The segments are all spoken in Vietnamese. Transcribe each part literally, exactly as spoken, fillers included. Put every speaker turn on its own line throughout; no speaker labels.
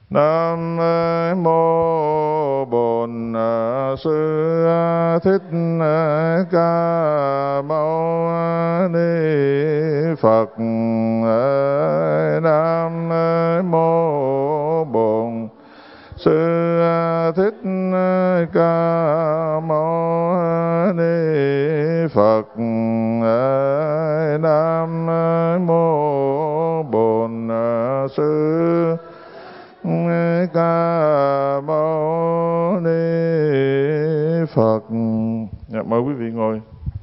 Nam mô Bổn Sư Thích Ca Mâu Ni Phật. Nam mô Bổn Sư Thích Ca Mâu Ni Phật. Nam mô Bổn Sư Ca Mâu Ni Phật. Dạ, mời quý vị ngồi.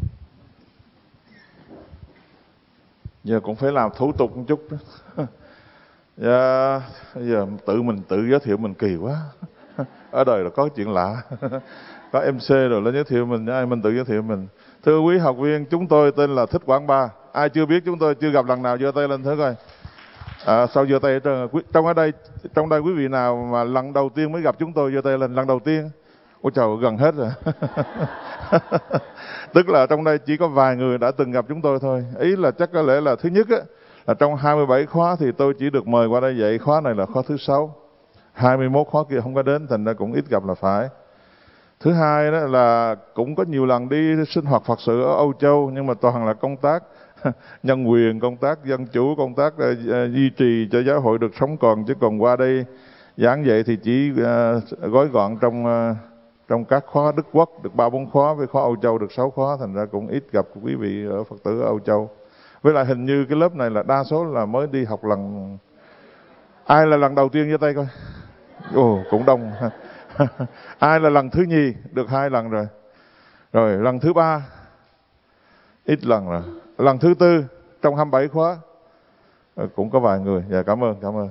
Giờ cũng phải làm thủ tục một chút đó. Dạ, bây giờ tự mình tự giới thiệu mình kỳ quá. Ở đời là có chuyện lạ. Có em xê rồi lên giới thiệu mình, ai mình tự giới thiệu mình. Thưa quý học viên, chúng tôi tên là Thích Quảng Ba. Ai chưa biết chúng tôi chưa gặp lần nào giơ tay lên thử coi. À, sao giơ tay hết trơn? Trong ở đây, trong đây quý vị nào mà lần đầu tiên mới gặp chúng tôi giơ tay lên, lần đầu tiên? Ôi trời, gần hết rồi. Tức là trong đây chỉ có vài người đã từng gặp chúng tôi thôi. Ý là chắc có lẽ là thứ nhất á, là trong hai mươi bảy khóa thì tôi chỉ được mời qua đây dạy, khóa này là khóa thứ sáu. hai mươi mốt khóa kia không có đến, thành ra cũng ít gặp là phải. Thứ hai đó là cũng có nhiều lần đi sinh hoạt Phật sự ở Âu Châu, nhưng mà toàn là công tác nhân quyền, công tác dân chủ, công tác uh, duy trì cho giáo hội được sống còn, chứ còn qua đây giảng dạy thì chỉ uh, gói gọn trong uh, trong các khóa Đức Quốc được ba bốn khóa, với khóa Âu Châu được sáu khóa, thành ra cũng ít gặp quý vị ở Phật tử ở Âu Châu. Với lại hình như cái lớp này là đa số là mới đi học lần. Ai là lần đầu tiên giơ tay coi? Ồ, cũng đông. Ai là lần thứ nhì? Được hai lần rồi. Rồi lần thứ ba ít lần rồi. Lần thứ tư trong hai mươi bảy khóa cũng có vài người. Dạ, cảm ơn, cảm ơn.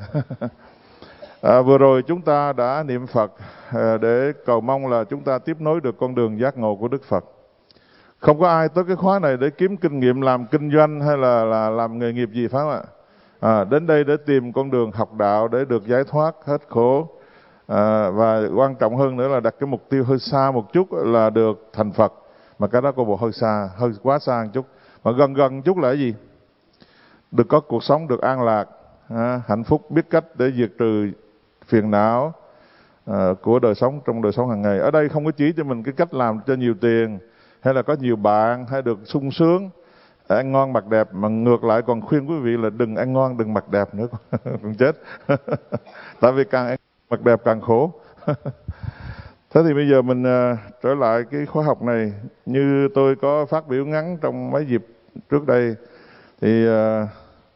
À, vừa rồi chúng ta đã niệm Phật à, để cầu mong là chúng ta tiếp nối được con đường giác ngộ của Đức Phật. Không có ai tới cái khóa này để kiếm kinh nghiệm làm kinh doanh hay là, là làm nghề nghiệp gì, phải không ạ? À, đến đây để tìm con đường học đạo để được giải thoát hết khổ. À, và quan trọng hơn nữa là đặt cái mục tiêu hơi xa một chút là được thành Phật. Mà cái đó có bộ hơi xa, hơi quá xa một chút. Mà gần gần chút là cái gì? Được có cuộc sống được an lạc, à, hạnh phúc, biết cách để diệt trừ phiền não à, của đời sống, trong đời sống hàng ngày. Ở đây không có chỉ cho mình cái cách làm cho nhiều tiền, hay là có nhiều bạn, hay được sung sướng, ăn ngon mặc đẹp, mà ngược lại còn khuyên quý vị là đừng ăn ngon, đừng mặc đẹp nữa, còn chết. Tại vì càng ăn mặc đẹp càng khổ. Thế thì bây giờ mình uh, trở lại cái khóa học này. Như tôi có phát biểu ngắn trong mấy dịp trước đây, thì uh,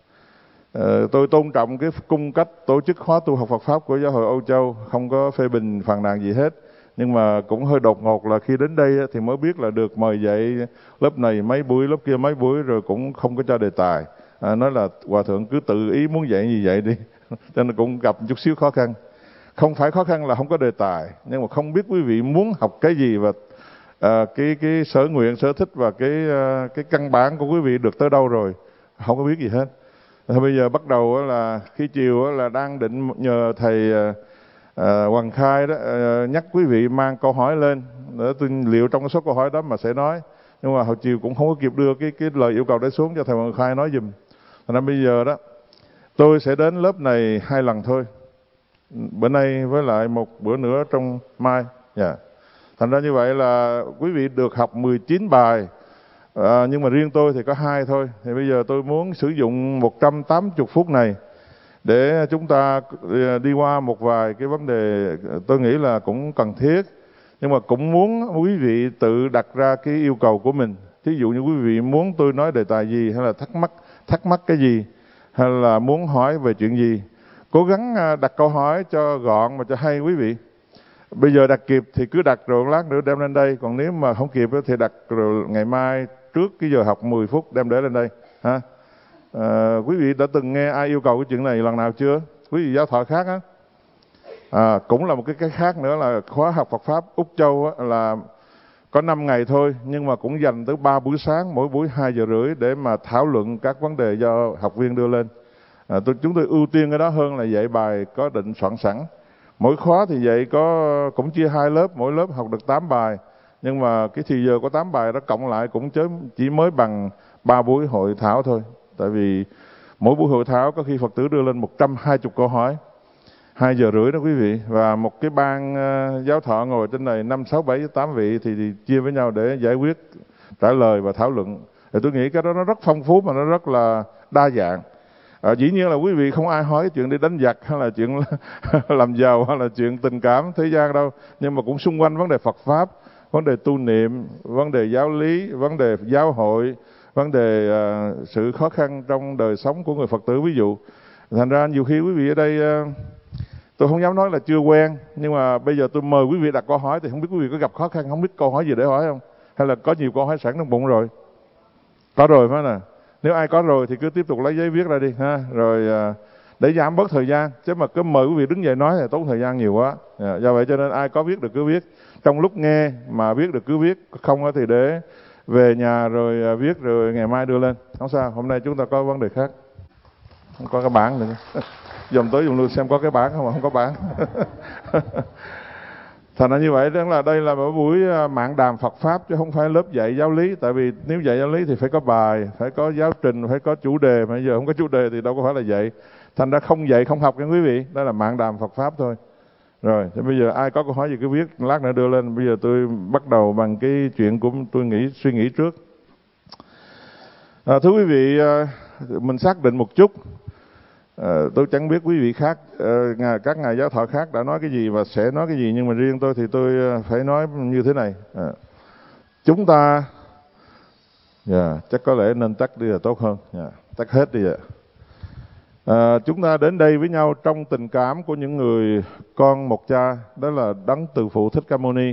uh, tôi tôn trọng cái cung cách tổ chức khóa tu học Phật Pháp của Giáo hội Âu Châu, không có phê bình phàn nàn gì hết. Nhưng mà cũng hơi đột ngột là khi đến đây thì mới biết là được mời dạy lớp này mấy buổi, lớp kia mấy buổi, rồi cũng không có cho đề tài. À, nói là Hòa Thượng cứ tự ý muốn dạy gì vậy đi. Cho nên cũng gặp một chút xíu khó khăn. Không phải khó khăn là không có đề tài, nhưng mà không biết quý vị muốn học cái gì, và à, cái cái sở nguyện, sở thích và cái à, cái căn bản của quý vị được tới đâu rồi, không có biết gì hết. Thì bây giờ bắt đầu là khi chiều là đang định nhờ thầy à, Hoàng Khai đó à, nhắc quý vị mang câu hỏi lên để tôi liệu trong số câu hỏi đó mà sẽ nói, nhưng mà hồi chiều cũng không có kịp đưa cái cái lời yêu cầu đấy xuống cho thầy Hoàng Khai nói giùm. Nên bây giờ đó tôi sẽ đến lớp này hai lần thôi, bữa nay với lại một bữa nữa trong mai. Yeah. Thành ra như vậy là quý vị được học mười chín bài, à, nhưng mà riêng tôi thì có hai thôi. Thì bây giờ tôi muốn sử dụng một trăm tám mươi phút này để chúng ta đi qua một vài cái vấn đề tôi nghĩ là cũng cần thiết, nhưng mà cũng muốn quý vị tự đặt ra cái yêu cầu của mình. Thí dụ như quý vị muốn tôi nói đề tài gì, hay là thắc mắc thắc mắc cái gì, hay là muốn hỏi về chuyện gì, cố gắng đặt câu hỏi cho gọn mà cho hay quý vị. Bây giờ đặt kịp thì cứ đặt, rồi lát nữa đem lên đây. Còn nếu mà không kịp thì đặt rồi ngày mai trước cái giờ học mười phút đem để lên đây. Ha? À, quý vị đã từng nghe ai yêu cầu cái chuyện này lần nào chưa? Quý vị giáo thọ khác á. À, cũng là một cái cái khác nữa là khóa học Phật Pháp Úc Châu á, là có năm ngày thôi, nhưng mà cũng dành tới ba buổi sáng, mỗi buổi hai giờ rưỡi để mà thảo luận các vấn đề do học viên đưa lên. À, tôi, chúng tôi ưu tiên cái đó hơn là dạy bài có định soạn sẵn. Mỗi khóa thì dạy có cũng chia hai lớp, mỗi lớp học được tám bài, nhưng mà cái thì giờ có tám bài đó cộng lại cũng chỉ mới bằng ba buổi hội thảo thôi. Tại vì mỗi buổi hội thảo có khi Phật tử đưa lên một trăm hai mươi câu hỏi. hai giờ rưỡi đó quý vị. Và một cái ban uh, giáo thọ ngồi trên này năm, sáu, bảy, tám vị thì, thì chia với nhau để giải quyết, trả lời và thảo luận. Thì tôi nghĩ cái đó nó rất phong phú mà nó rất là đa dạng. À, dĩ nhiên là quý vị không ai hỏi chuyện đi đánh giặc hay là chuyện làm giàu hay là chuyện tình cảm thế gian đâu, nhưng mà cũng xung quanh vấn đề Phật pháp, vấn đề tu niệm, vấn đề giáo lý, vấn đề giáo hội, vấn đề uh, sự khó khăn trong đời sống của người Phật tử ví dụ. Thành ra nhiều khi quý vị ở đây uh, tôi không dám nói là chưa quen, nhưng mà bây giờ tôi mời quý vị đặt câu hỏi thì không biết quý vị có gặp khó khăn, không biết câu hỏi gì để hỏi không, hay là có nhiều câu hỏi sẵn trong bụng rồi? Có rồi phải nè. Nếu ai có rồi thì cứ tiếp tục lấy giấy viết ra đi ha, rồi uh, để giảm bớt thời gian, chứ mà cứ mời quý vị đứng dậy nói thì tốn thời gian nhiều quá. Yeah, do vậy cho nên ai có viết được cứ viết, trong lúc nghe mà viết được cứ viết, không thì để về nhà rồi uh, viết rồi ngày mai đưa lên, không sao. Hôm nay chúng ta có vấn đề khác, không có cái bảng nữa. Dòng tới dòng lui xem có cái bảng không, mà không có bảng. Thành ra như vậy đó là đây là một buổi mạng đàm Phật pháp chứ không phải lớp dạy giáo lý. Tại vì nếu dạy giáo lý thì phải có bài, phải có giáo trình, phải có chủ đề, mà bây giờ không có chủ đề thì đâu có phải là dạy. Thành ra không dạy không học nha quý vị, đó là mạng đàm Phật pháp thôi. Rồi thì bây giờ ai có câu hỏi gì cứ viết, lát nữa đưa lên. Bây giờ tôi bắt đầu bằng cái chuyện của tôi nghĩ suy nghĩ trước. À, thưa quý vị, mình xác định một chút. À, tôi chẳng biết quý vị khác, à, các ngài giáo thọ khác đã nói cái gì và sẽ nói cái gì, nhưng mà riêng tôi thì tôi phải nói như thế này. À, chúng ta, yeah, chắc có lẽ nên tắt đi là tốt hơn, yeah, tắt hết đi ạ. À, chúng ta đến đây với nhau trong tình cảm của những người con một cha, đó là Đấng Từ Phụ Thích Ca Mâu Ni.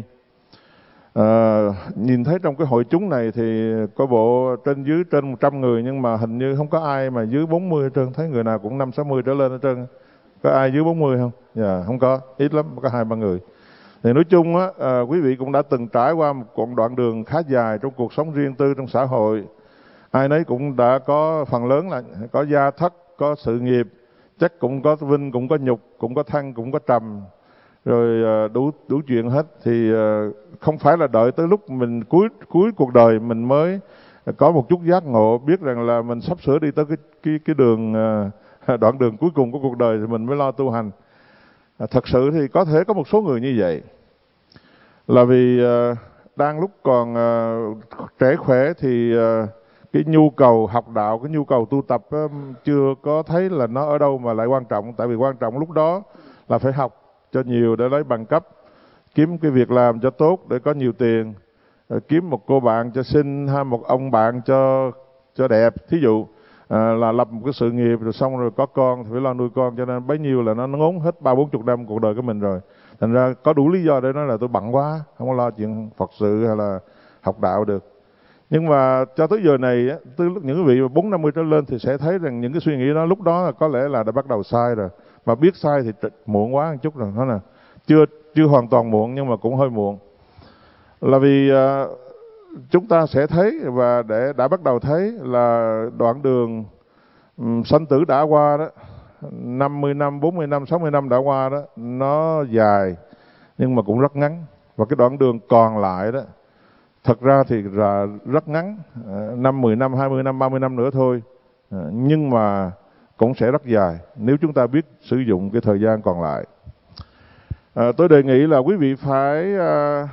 À, nhìn thấy trong cái hội chúng này thì có bộ trên dưới trên một trăm người, nhưng mà hình như không có ai mà dưới bốn mươi hết trơn, thấy người nào cũng năm sáu mươi trở lên hết trơn. Có ai dưới bốn mươi không? Dạ, không có, ít lắm, có hai ba người. Thì nói chung á, à, quý vị cũng đã từng trải qua một đoạn đường khá dài trong cuộc sống riêng tư trong xã hội. Ai nấy cũng đã có phần lớn là có gia thất, có sự nghiệp, chắc cũng có vinh, cũng có nhục, cũng có thăng, cũng có trầm, rồi đủ đủ chuyện hết. Thì không phải là đợi tới lúc mình cuối cuối cuộc đời mình mới có một chút giác ngộ, biết rằng là mình sắp sửa đi tới cái cái cái đường đoạn đường cuối cùng của cuộc đời thì mình mới lo tu hành. Thật sự thì có thể có một số người như vậy là vì đang lúc còn trẻ khỏe thì cái nhu cầu học đạo, cái nhu cầu tu tập chưa có thấy là nó ở đâu mà lại quan trọng. Tại vì quan trọng lúc đó là phải học cho nhiều để lấy bằng cấp, kiếm cái việc làm cho tốt để có nhiều tiền, kiếm một cô bạn cho xinh hay một ông bạn cho cho đẹp, thí dụ à, là lập một cái sự nghiệp rồi xong rồi có con thì phải lo nuôi con, cho nên bấy nhiêu là nó ngốn hết ba bốn chục năm cuộc đời của mình rồi. Thành ra có đủ lý do để nói là tôi bận quá, không có lo chuyện Phật sự hay là học đạo được. Nhưng mà cho tới giờ này, từ lúc những vị bốn năm mươi trở lên thì sẽ thấy rằng những cái suy nghĩ đó lúc đó có lẽ là đã bắt đầu sai rồi. Mà biết sai thì muộn quá một chút rồi, đó nè. Chưa chưa hoàn toàn muộn nhưng mà cũng hơi muộn. Là vì uh, chúng ta sẽ thấy và để đã bắt đầu thấy là đoạn đường um, sanh tử đã qua đó, năm mươi năm, bốn mươi năm, sáu mươi năm đã qua đó, nó dài nhưng mà cũng rất ngắn. Và cái đoạn đường còn lại đó thật ra thì là rất ngắn, năm, mười năm, hai mươi năm, ba mươi năm nữa thôi. Nhưng mà cũng sẽ rất dài nếu chúng ta biết sử dụng cái thời gian còn lại. À, tôi đề nghị là quý vị phải à,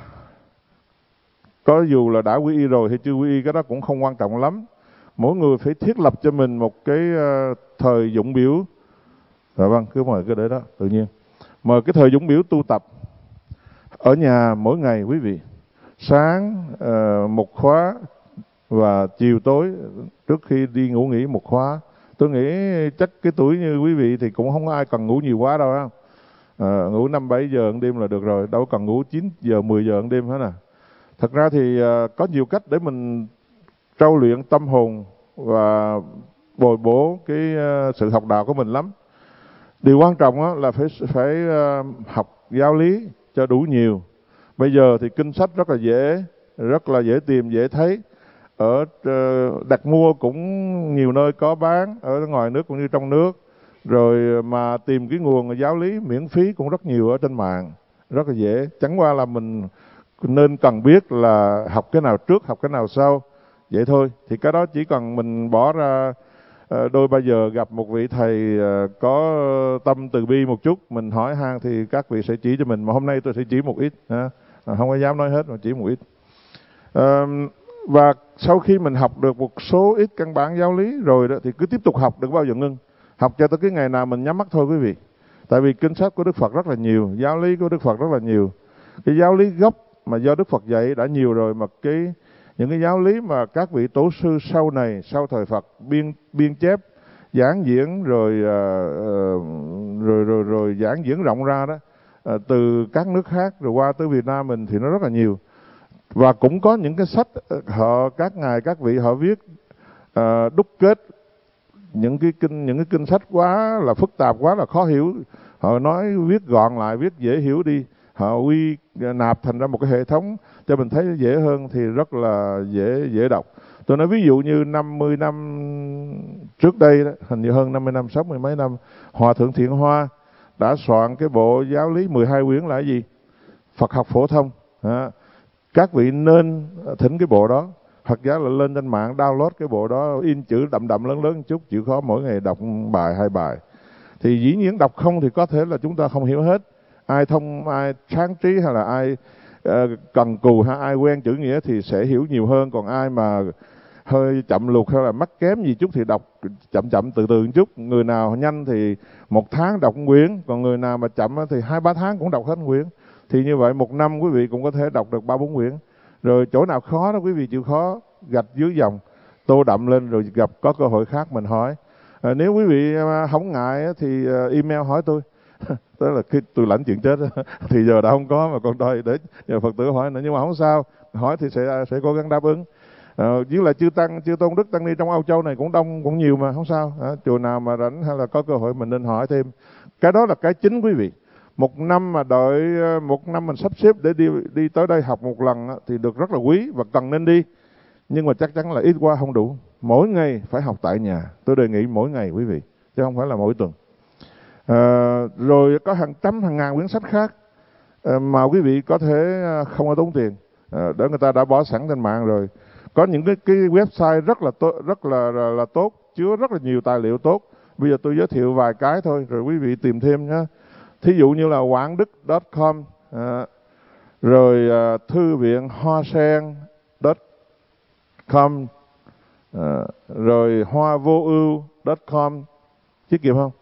có dù là đã quy y rồi hay chưa quy y, cái đó cũng không quan trọng lắm. Mỗi người phải thiết lập cho mình một cái à, thời dụng biểu. Rồi vâng, cứ mời cái để đó tự nhiên. Mời cái thời dụng biểu tu tập ở nhà mỗi ngày quý vị. Sáng uh, một khóa và chiều tối trước khi đi ngủ nghỉ một khóa. Tôi nghĩ chắc cái tuổi như quý vị thì cũng không có ai cần ngủ nhiều quá đâu không? À, ngủ năm bảy giờ một đêm là được rồi, đâu cần ngủ chín giờ mười giờ một đêm hết nè. Thật ra thì uh, có nhiều cách để mình trau luyện tâm hồn và bồi bổ cái uh, sự học đạo của mình lắm. Điều quan trọng á, là phải phải uh, học giáo lý cho đủ nhiều. Bây giờ thì kinh sách rất là dễ, rất là dễ tìm, dễ thấy. Ở uh, đặt mua cũng nhiều nơi có bán, ở ngoài nước cũng như trong nước. Rồi mà tìm cái nguồn giáo lý miễn phí cũng rất nhiều ở trên mạng, rất là dễ. Chẳng qua là mình nên cần biết là học cái nào trước, học cái nào sau, vậy thôi. Thì cái đó chỉ cần mình bỏ ra uh, đôi bây giờ gặp một vị thầy uh, có tâm từ bi một chút, mình hỏi han thì các vị sẽ chỉ cho mình, mà hôm nay tôi sẽ chỉ một ít, uh, không có dám nói hết mà chỉ một ít. Uh, và sau khi mình học được một số ít căn bản giáo lý rồi đó thì cứ tiếp tục học, đừng bao giờ ngưng. Học cho tới cái ngày nào mình nhắm mắt thôi quý vị. Tại vì kinh sách của Đức Phật rất là nhiều, giáo lý của Đức Phật rất là nhiều. Cái giáo lý gốc mà do Đức Phật dạy đã nhiều rồi, mà cái những cái giáo lý mà các vị tổ sư sau này, sau thời Phật biên biên chép, giảng diễn rồi uh, rồi rồi rồi giảng diễn rộng ra đó, uh, từ các nước khác rồi qua tới Việt Nam mình thì nó rất là nhiều. Và cũng có những cái sách họ các ngài các vị họ viết uh, đúc kết những cái kinh những cái kinh sách quá là phức tạp, quá là khó hiểu, họ nói viết gọn lại, viết dễ hiểu đi, họ quy nạp thành ra một cái hệ thống cho mình thấy dễ hơn thì rất là dễ dễ đọc. Tôi nói ví dụ như năm mươi năm trước đây đó, hình như hơn năm mươi năm, sáu mươi mấy năm, Hòa Thượng Thiện Hoa đã soạn cái bộ giáo lý mười hai quyển là cái gì? Phật học phổ thông. À, các vị nên thỉnh cái bộ đó, hoặc giả là lên trên mạng download cái bộ đó, in chữ đậm đậm lớn lớn một chút, chịu khó mỗi ngày đọc bài hai bài. Thì dĩ nhiên đọc không thì có thể là chúng ta không hiểu hết. Ai thông, ai sáng trí hay là ai uh, cần cù hay ai quen chữ nghĩa thì sẽ hiểu nhiều hơn. Còn ai mà hơi chậm lụt hay là mắc kém gì chút thì đọc chậm chậm từ từ một chút. Người nào nhanh thì một tháng đọc một quyển, còn người nào mà chậm thì hai ba tháng cũng đọc hết một quyển. Thì như vậy một năm quý vị cũng có thể đọc được ba bốn quyển. Rồi chỗ nào khó đó quý vị chịu khó gạch dưới dòng, tô đậm lên, rồi gặp có cơ hội khác mình hỏi. À, nếu quý vị không ngại thì email hỏi tôi. Đó là khi tôi lãnh chuyện chết thì giờ đã không có, mà còn đòi để nhờ Phật tử hỏi nữa, nhưng mà không sao, hỏi thì sẽ sẽ cố gắng đáp ứng. À, với lại chư tăng, chư tôn đức tăng ni trong Âu Châu này cũng đông cũng nhiều mà không sao. À, chùa nào mà rảnh hay là có cơ hội mình nên hỏi thêm. Cái đó là cái chính quý vị. Một năm mà đợi một năm mình sắp xếp để đi đi tới đây học một lần thì được rất là quý và cần nên đi. Nhưng mà chắc chắn là ít qua không đủ. Mỗi ngày phải học tại nhà. Tôi đề nghị mỗi ngày quý vị, chứ không phải là mỗi tuần. À, rồi có hàng trăm hàng ngàn quyển sách khác à, mà quý vị có thể không có tốn tiền, à, để người ta đã bỏ sẵn trên mạng rồi. Có những cái, cái website rất là tốt, rất là, là là tốt, chứa rất là nhiều tài liệu tốt. Bây giờ tôi giới thiệu vài cái thôi rồi quý vị tìm thêm nhé. Thí dụ như là quảng đức chấm com, à, rồi à, thư viện hoa sen chấm com, à, rồi hoa vô ưu chấm com, chiếc kịp không?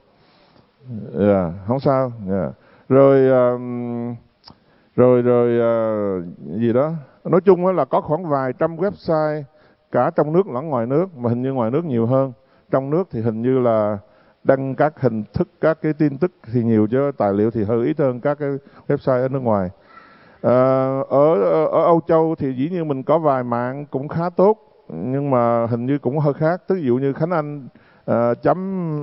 Yeah, không sao. Yeah. Rồi um, rồi rồi uh, gì đó. Nói chung là có khoảng vài trăm website cả trong nước lẫn ngoài nước, mà hình như ngoài nước nhiều hơn. Trong nước thì hình như là đăng các hình thức, các cái tin tức thì nhiều, chứ tài liệu thì hơi ít hơn các cái website ở nước ngoài. À, ở, ở ở Âu Châu thì dĩ nhiên mình có vài mạng cũng khá tốt, nhưng mà hình như cũng hơi khác. Ví dụ như Khánh Anh uh, chấm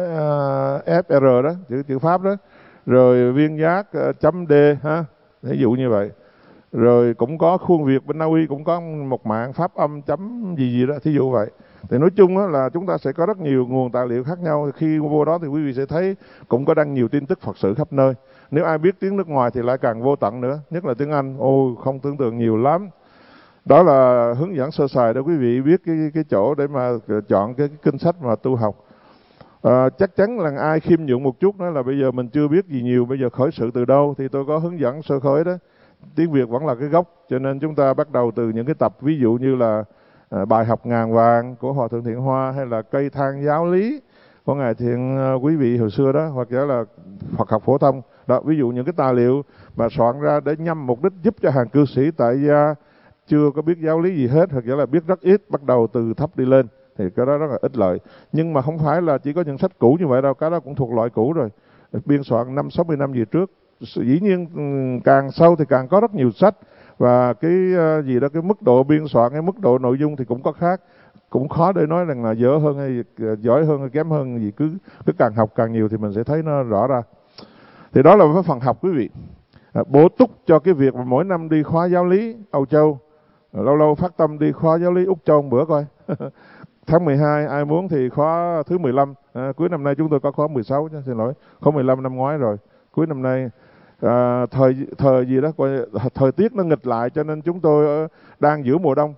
uh, ép rờ đó, chữ chữ Pháp đó, rồi Viên Giác uh, chấm D ha, ví dụ như vậy. Rồi cũng có Khuôn Việt bên Na Uy cũng có một mạng Pháp âm chấm gì gì đó, thí dụ vậy. Thì nói chung là chúng ta sẽ có rất nhiều nguồn tài liệu khác nhau. Khi vô đó thì quý vị sẽ thấy cũng có đăng nhiều tin tức Phật sự khắp nơi. Nếu ai biết tiếng nước ngoài thì lại càng vô tận nữa, nhất là tiếng Anh, ôi không tưởng tượng nhiều lắm. Đó là hướng dẫn sơ sài để quý vị biết cái cái chỗ để mà chọn cái, cái kinh sách mà tu học. À, chắc chắn là ai khiêm nhượng một chút đó là bây giờ mình chưa biết gì nhiều, bây giờ khởi sự từ đâu thì tôi có hướng dẫn sơ khởi đó. Tiếng Việt vẫn là cái gốc, cho nên chúng ta bắt đầu từ những cái tập ví dụ như là à, bài học ngàn vàng của Hòa Thượng Thiện Hoa, hay là cây thang giáo lý của ngài Thiện quý vị hồi xưa đó, hoặc者là Phật học phổ thông đó. Ví dụ những cái tài liệu mà soạn ra để nhằm mục đích giúp cho hàng cư sĩ tại gia chưa có biết giáo lý gì hết, hoặc者là biết rất ít, bắt đầu từ thấp đi lên, thì cái đó rất là ích lợi. Nhưng mà không phải là chỉ có những sách cũ như vậy đâu, cái đó cũng thuộc loại cũ rồi, biên soạn năm sáu mươi năm về trước. Dĩ nhiên càng sâu thì càng có rất nhiều sách, và cái uh, gì đó, cái mức độ biên soạn, cái mức độ nội dung thì cũng có khác, cũng khó để nói rằng là dở hơn hay giỏi hơn hay kém hơn gì. Cứ cứ càng học càng nhiều thì mình sẽ thấy nó rõ ra. Thì đó là cái phần học quý vị. À, bổ túc cho cái việc mà mỗi năm đi khóa giáo lý Âu Châu, lâu lâu phát tâm đi khóa giáo lý Úc Châu một bữa coi. Tháng mười hai ai muốn thì khóa thứ mười lăm, à, cuối năm nay chúng tôi có khóa mười sáu chứ, xin lỗi, khóa mười lăm năm ngoái rồi, cuối năm nay à, thời thời gì đó, thời tiết nó nghịch lại cho nên chúng tôi đang giữa mùa đông.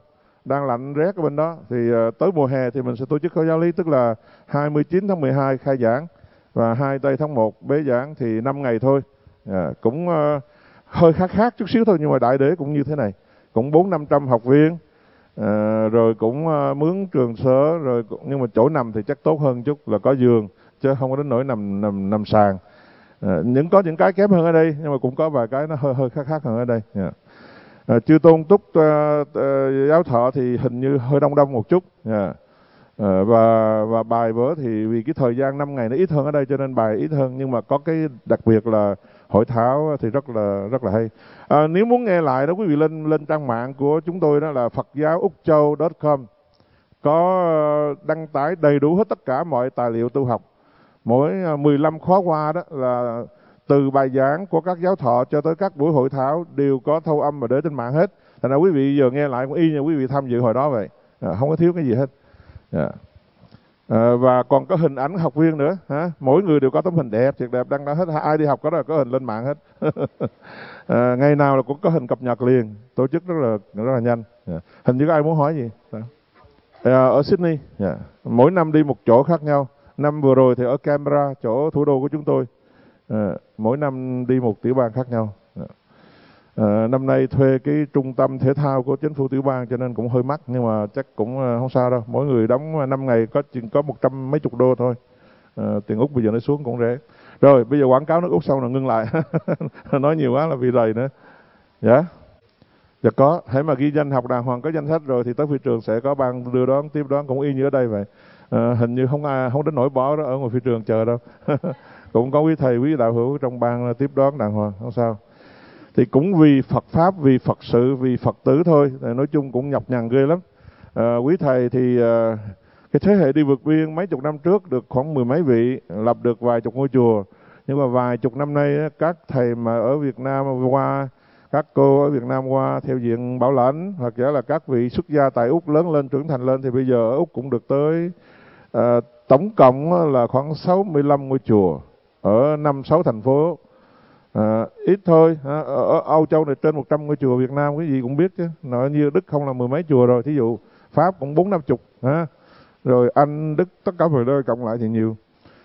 đang lạnh rét ở bên đó. Thì uh, tới mùa hè thì mình sẽ tổ chức khóa giáo lý, tức là hai mươi chín tháng mười hai khai giảng và hai tây tháng một bế giảng, thì năm ngày thôi. À, cũng uh, hơi khác khác chút xíu thôi, nhưng mà đại đế cũng như thế này, cũng bốn năm trăm học viên, à, rồi cũng uh, mướn trường sở, rồi nhưng mà chỗ nằm thì chắc tốt hơn chút, là có giường chứ không có đến nỗi nằm nằm nằm sàn. À, những có những cái kém hơn ở đây, nhưng mà cũng có vài cái nó hơi hơi khác khác hơn ở đây. Yeah. À, chư tôn túc uh, uh, giáo thọ thì hình như hơi đông đông một chút. Yeah. À, và và bài vở thì vì cái thời gian năm ngày nó ít hơn ở đây cho nên bài ít hơn, nhưng mà có cái đặc biệt là hội thảo thì rất là rất là hay. À, nếu muốn nghe lại đó, quý vị lên lên trang mạng của chúng tôi, đó là phật giáo úc châu chấm com, có đăng tải đầy đủ hết tất cả mọi tài liệu tu học. Mỗi mười lăm khóa qua đó là từ bài giảng của các giáo thọ cho tới các buổi hội thảo đều có thâu âm và để trên mạng hết. Thành ra quý vị giờ nghe lại cũng y như quý vị tham dự hồi đó vậy, à, không có thiếu cái gì hết. Yeah. À, và còn có hình ảnh học viên nữa, hả? Mỗi người đều có tấm hình đẹp, thiệt đẹp, đăng đó hết. Ai đi học có đó có hình lên mạng hết. À, ngày nào là cũng có hình cập nhật liền, tổ chức rất là rất là nhanh. Yeah. Hình như có ai muốn hỏi gì? À, ở Sydney, yeah. Mỗi năm đi một chỗ khác nhau. Năm vừa rồi thì ở Canberra, chỗ thủ đô của chúng tôi. À, mỗi năm đi một tiểu bang khác nhau. Yeah. À, năm nay thuê cái trung tâm thể thao của chính phủ tiểu bang cho nên cũng hơi mắc, nhưng mà chắc cũng không sao đâu. Mỗi người đóng năm ngày có chỉ có một trăm mấy chục đô thôi. À, tiền Úc bây giờ nó xuống cũng rẻ. Rồi bây giờ quảng cáo nước Úc xong là ngưng lại. Nói nhiều quá là bị rầy nữa. Dạ. Yeah. Dạ có, hãy mà ghi danh học đàng hoàng có danh sách rồi thì tới phi trường sẽ có ban đưa đón tiếp đón, cũng y như ở đây vậy. À, hình như không ai không đến nỗi bỏ đó ở ngoài phi trường chờ đâu. Cũng có quý thầy quý đạo hữu trong ban tiếp đón đàng hoàng, không sao. Thì cũng vì Phật pháp, vì Phật sự, vì Phật tử thôi, nói chung cũng nhọc nhằn ghê lắm. À, quý thầy thì à, cái thế hệ đi vượt biên mấy chục năm trước được khoảng mười mấy vị, lập được vài chục ngôi chùa, nhưng mà vài chục năm nay các thầy mà ở Việt Nam qua, các cô ở Việt Nam qua theo diện bảo lãnh, hoặc者là các vị xuất gia tại Úc lớn lên trưởng thành lên, thì bây giờ ở Úc cũng được tới à, tổng cộng là khoảng sáu mươi lăm ngôi chùa ở năm sáu thành phố. À, ít thôi, à, ở Âu Châu này trên một trăm ngôi chùa, Việt Nam cái gì cũng biết chứ, nói như Đức không là mười mấy chùa rồi, thí dụ Pháp cũng bốn năm chục, à, rồi Anh, Đức tất cả mọi nơi cộng lại thì nhiều.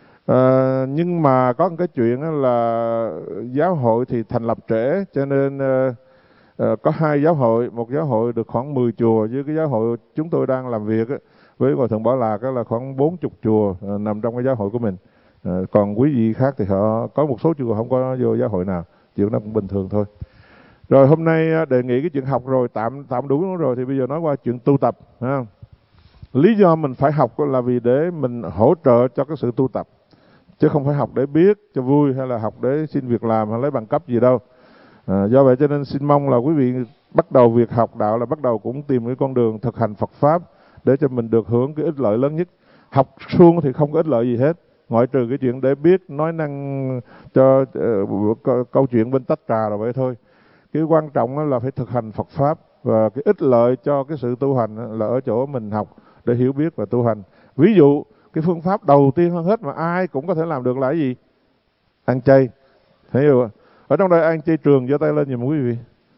À, nhưng mà có một cái chuyện là giáo hội thì thành lập trễ, cho nên à, à, có hai giáo hội, một giáo hội được khoảng mười chùa, với cái giáo hội chúng tôi đang làm việc á, với Hòa Thượng Bảo Lạc là khoảng bốn mươi chùa à, nằm trong cái giáo hội của mình. À, còn quý vị khác thì họ có một số chùa không có vô giáo hội nào, chuyện đó cũng bình thường thôi. Rồi hôm nay đề nghị cái chuyện học rồi tạm tạm đủ rồi, thì bây giờ nói qua chuyện tu tập. Ha. Lý do mình phải học là vì để mình hỗ trợ cho cái sự tu tập, chứ không phải học để biết cho vui, hay là học để xin việc làm hay lấy bằng cấp gì đâu. À, do vậy cho nên xin mong là quý vị bắt đầu việc học đạo là bắt đầu cũng tìm cái con đường thực hành Phật pháp để cho mình được hưởng cái ích lợi lớn nhất. Học suông thì không có ích lợi gì hết, ngoại trừ cái chuyện để biết nói năng cho uh, câu, câu chuyện bên tách trà rồi vậy thôi. Cái quan trọng là phải thực hành Phật pháp, và cái ích lợi cho cái sự tu hành là ở chỗ mình học để hiểu biết và tu hành. Ví dụ cái phương pháp đầu tiên hơn hết mà ai cũng có thể làm được là cái gì? Ăn chay. Thấy không? Ở trong đây ăn chay trường giơ tay lên giùm quý vị.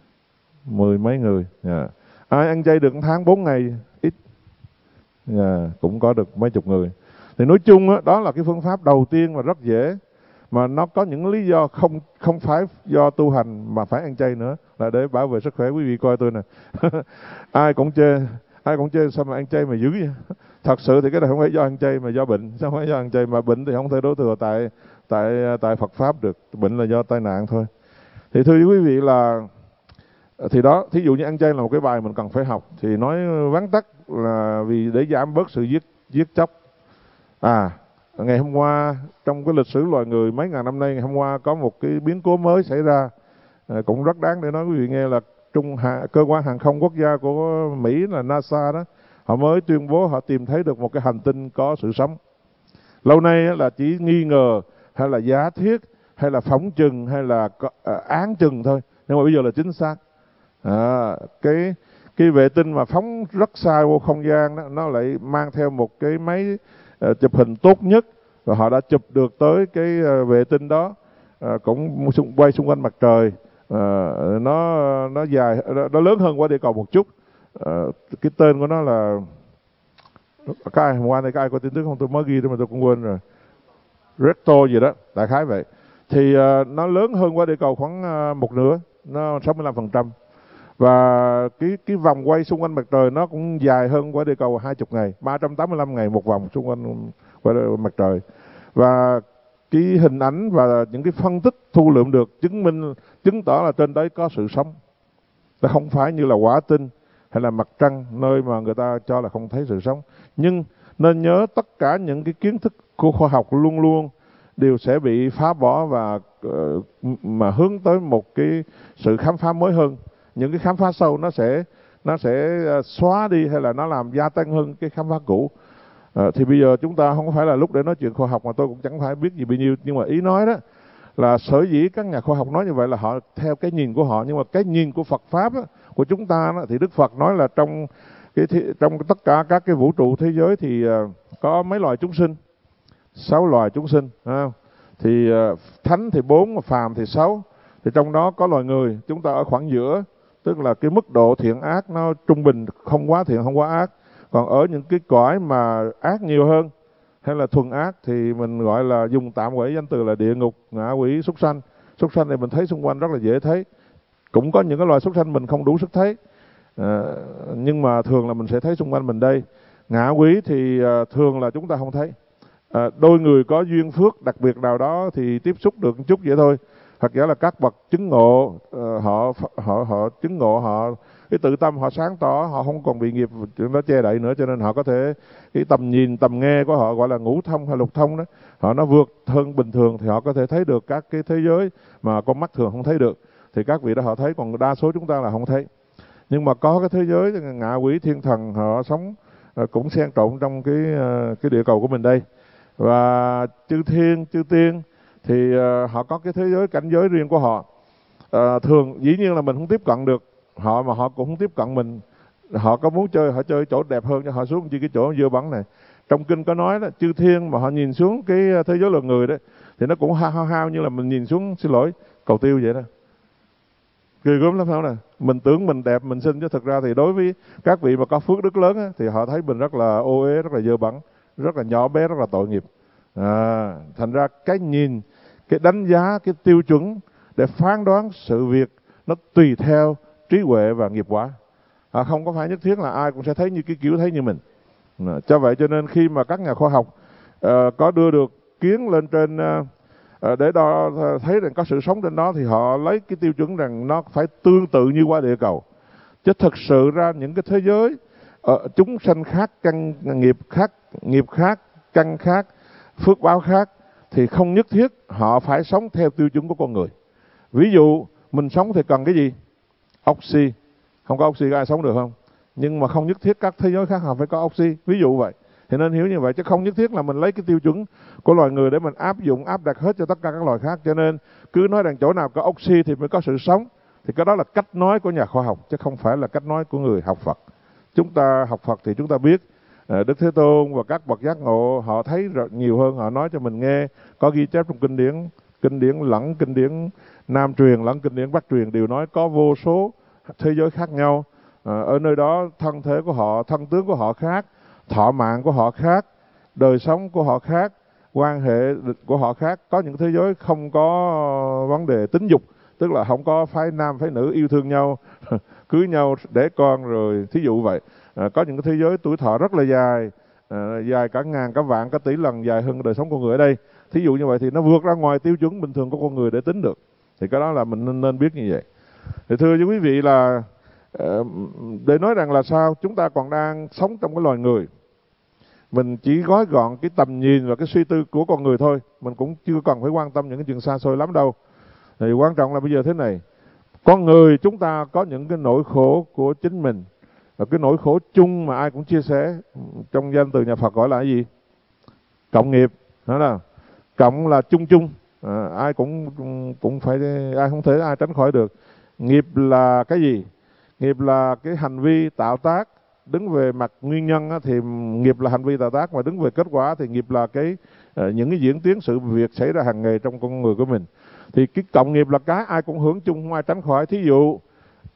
Mười mấy người. Yeah. Ai ăn chay được một tháng bốn ngày ít. Yeah. Cũng có được mấy chục người. Thì nói chung đó, đó là cái phương pháp đầu tiên và rất dễ, mà nó có những lý do không không phải do tu hành mà phải ăn chay nữa, là để bảo vệ sức khỏe. Quý vị coi tôi nè. Ai cũng chê, ai cũng chê sao mà ăn chay mà dữ vậy. Thật sự thì cái này không phải do ăn chay mà do bệnh, sao không phải do ăn chay, mà bệnh thì không thể đổ thừa tại tại tại Phật pháp được, bệnh là do tai nạn thôi. Thì thưa quý vị là thì đó, thí dụ như ăn chay là một cái bài mình cần phải học, thì nói vắn tắt là vì để giảm bớt sự giết giết chóc. À, ngày hôm qua trong cái lịch sử loài người mấy ngàn năm nay, ngày hôm qua có một cái biến cố mới xảy ra, à, cũng rất đáng để nói quý vị nghe, là Trung hạ, cơ quan hàng không quốc gia của Mỹ là NASA đó, họ mới tuyên bố họ tìm thấy được một cái hành tinh có sự sống. Lâu nay là chỉ nghi ngờ hay là giả thiết hay là phỏng chừng hay là à, án chừng thôi, nhưng mà bây giờ là chính xác. À, cái cái vệ tinh mà phóng rất xa vô không gian đó, nó lại mang theo một cái máy uh, chụp hình tốt nhất, và họ đã chụp được tới cái uh, vệ tinh đó, uh, cũng quay xung quanh mặt trời. Uh, nó nó dài, nó, nó lớn hơn qua địa cầu một chút, uh, cái tên của nó là, các ai hôm qua này các ai có tin tức không, tôi mới ghi thôi mà tôi cũng quên rồi, recto gì đó, đại khái vậy. Thì uh, nó lớn hơn quả địa cầu khoảng uh, một nửa, nó sáu mươi lăm phần trăm. Và cái cái vòng quay xung quanh mặt trời nó cũng dài hơn quả địa cầu hai mươi ngày, ba trăm tám mươi lăm ngày một vòng xung quanh quả mặt trời. Và cái hình ảnh và những cái phân tích thu lượm được chứng minh, chứng tỏ là trên đấy có sự sống. Nó không phải như là quả tinh hay là mặt trăng nơi mà người ta cho là không thấy sự sống. Nhưng nên nhớ tất cả những cái kiến thức của khoa học luôn luôn đều sẽ bị phá bỏ và uh, mà hướng tới một cái sự khám phá mới hơn. Những cái khám phá sâu nó sẽ nó sẽ xóa đi hay là nó làm gia tăng hơn cái khám phá cũ. À, thì bây giờ chúng ta không phải là lúc để nói chuyện khoa học, mà tôi cũng chẳng phải biết gì bao nhiêu, nhưng mà ý nói đó là sở dĩ các nhà khoa học nói như vậy là họ theo cái nhìn của họ, nhưng mà cái nhìn của Phật pháp á, của chúng ta đó, thì Đức Phật nói là trong cái trong tất cả các cái vũ trụ thế giới thì uh, có mấy loài chúng sinh, sáu loài chúng sinh, không? Thì uh, thánh thì bốn, phàm thì sáu, thì trong đó có loài người, chúng ta ở khoảng giữa, tức là cái mức độ thiện ác nó trung bình, không quá thiện không quá ác. Còn ở những cái cõi mà ác nhiều hơn hay là thuần ác thì mình gọi là, dùng tạm gọi danh từ là địa ngục, ngạ quỷ, súc sanh. Súc sanh này mình thấy xung quanh rất là dễ thấy, cũng có những cái loài súc sanh mình không đủ sức thấy, à, nhưng mà thường là mình sẽ thấy xung quanh mình đây. Ngạ quỷ thì à, thường là chúng ta không thấy, à, đôi người có duyên phước đặc biệt nào đó thì tiếp xúc được một chút vậy thôi. Hoặc giả là các bậc chứng ngộ, uh, họ họ họ chứng ngộ, họ cái tự tâm họ sáng tỏ, họ không còn bị nghiệp nó che đậy nữa, cho nên họ có thể, cái tầm nhìn tầm nghe của họ gọi là ngũ thông hay lục thông đó, họ nó vượt hơn bình thường, thì họ có thể thấy được các cái thế giới mà con mắt thường không thấy được. Thì các vị đó họ thấy, còn đa số chúng ta là không thấy. Nhưng mà có cái thế giới ngạ quỷ thiên thần, họ sống uh, cũng xen trộn trong cái uh, cái địa cầu của mình đây. Và chư thiên chư tiên thì uh, họ có cái thế giới cảnh giới riêng của họ. Uh, thường dĩ nhiên là mình không tiếp cận được họ, mà họ cũng không tiếp cận mình. Họ có muốn chơi, họ chơi chỗ đẹp hơn cho họ xuống, như cái chỗ dưa bẩn này. Trong kinh có nói đó, chư thiên mà họ nhìn xuống cái thế giới loài người đó, thì nó cũng hao hao hao như là mình nhìn xuống, xin lỗi, cầu tiêu vậy đó. Ghê gớm lắm không nè. Mình tưởng mình đẹp, mình xinh, chứ thực ra thì đối với các vị mà có phước đức lớn á, thì họ thấy mình rất là ô uế, rất là dơ bẩn, rất là nhỏ bé, rất là tội nghiệp. À, thành ra cái nhìn, cái đánh giá, cái tiêu chuẩn để phán đoán sự việc nó tùy theo trí huệ và nghiệp quả. À, không có phải nhất thiết là ai cũng sẽ thấy như cái kiểu thấy như mình. À, cho vậy cho nên khi mà các nhà khoa học uh, có đưa được kiến lên trên uh, uh, để đo thấy rằng có sự sống trên đó, thì họ lấy cái tiêu chuẩn rằng nó phải tương tự như quả địa cầu. Chứ thực sự ra những cái thế giới uh, chúng sanh khác, căn nghiệp khác, nghiệp khác, căn khác, phước báo khác, thì không nhất thiết họ phải sống theo tiêu chuẩn của con người. Ví dụ mình sống thì cần cái gì? Oxy. Không có oxy ai sống được không? Nhưng mà không nhất thiết các thế giới khác họ phải có oxy. Ví dụ vậy. Thì nên hiểu như vậy, chứ không nhất thiết là mình lấy cái tiêu chuẩn của loài người để mình áp dụng, áp đặt hết cho tất cả các loài khác. Cho nên cứ nói rằng chỗ nào có oxy thì mới có sự sống, thì cái đó là cách nói của nhà khoa học, chứ không phải là cách nói của người học Phật. Chúng ta học Phật thì chúng ta biết Đức Thế Tôn và các bậc giác ngộ họ thấy nhiều hơn, họ nói cho mình nghe, có ghi chép trong kinh điển, kinh điển lẫn kinh điển Nam truyền lẫn kinh điển Bắc truyền đều nói có vô số thế giới khác nhau. À, ở nơi đó thân thể của họ, thân tướng của họ khác, thọ mạng của họ khác, đời sống của họ khác, quan hệ của họ khác. Có những thế giới không có vấn đề tính dục, tức là không có phái nam phái nữ yêu thương nhau cưới nhau đẻ con rồi, thí dụ vậy. À, có những cái thế giới tuổi thọ rất là dài, à, dài cả ngàn, cả vạn, cả tỷ lần dài hơn đời sống con người ở đây. Thí dụ như vậy thì nó vượt ra ngoài tiêu chuẩn bình thường của con người để tính được. Thì cái đó là mình nên, nên biết như vậy. Thì thưa với quý vị là để nói rằng là sao chúng ta còn đang sống trong cái loài người, mình chỉ gói gọn cái tầm nhìn và cái suy tư của con người thôi, mình cũng chưa cần phải quan tâm những cái chuyện xa xôi lắm đâu. Thì quan trọng là bây giờ thế này, con người chúng ta có những cái nỗi khổ của chính mình, và cái nỗi khổ chung mà ai cũng chia sẻ, trong danh từ nhà Phật gọi là cái gì? Cộng nghiệp, đó là cộng là chung chung, à, ai cũng cũng phải, ai không thể ai tránh khỏi được. Nghiệp là cái gì? Nghiệp là cái hành vi tạo tác. Đứng về mặt nguyên nhân thì nghiệp là hành vi tạo tác, mà đứng về kết quả thì nghiệp là cái những cái diễn tiến sự việc xảy ra hàng ngày trong con người của mình. Thì cái cộng nghiệp là cái ai cũng hưởng chung, không ai tránh khỏi. Thí dụ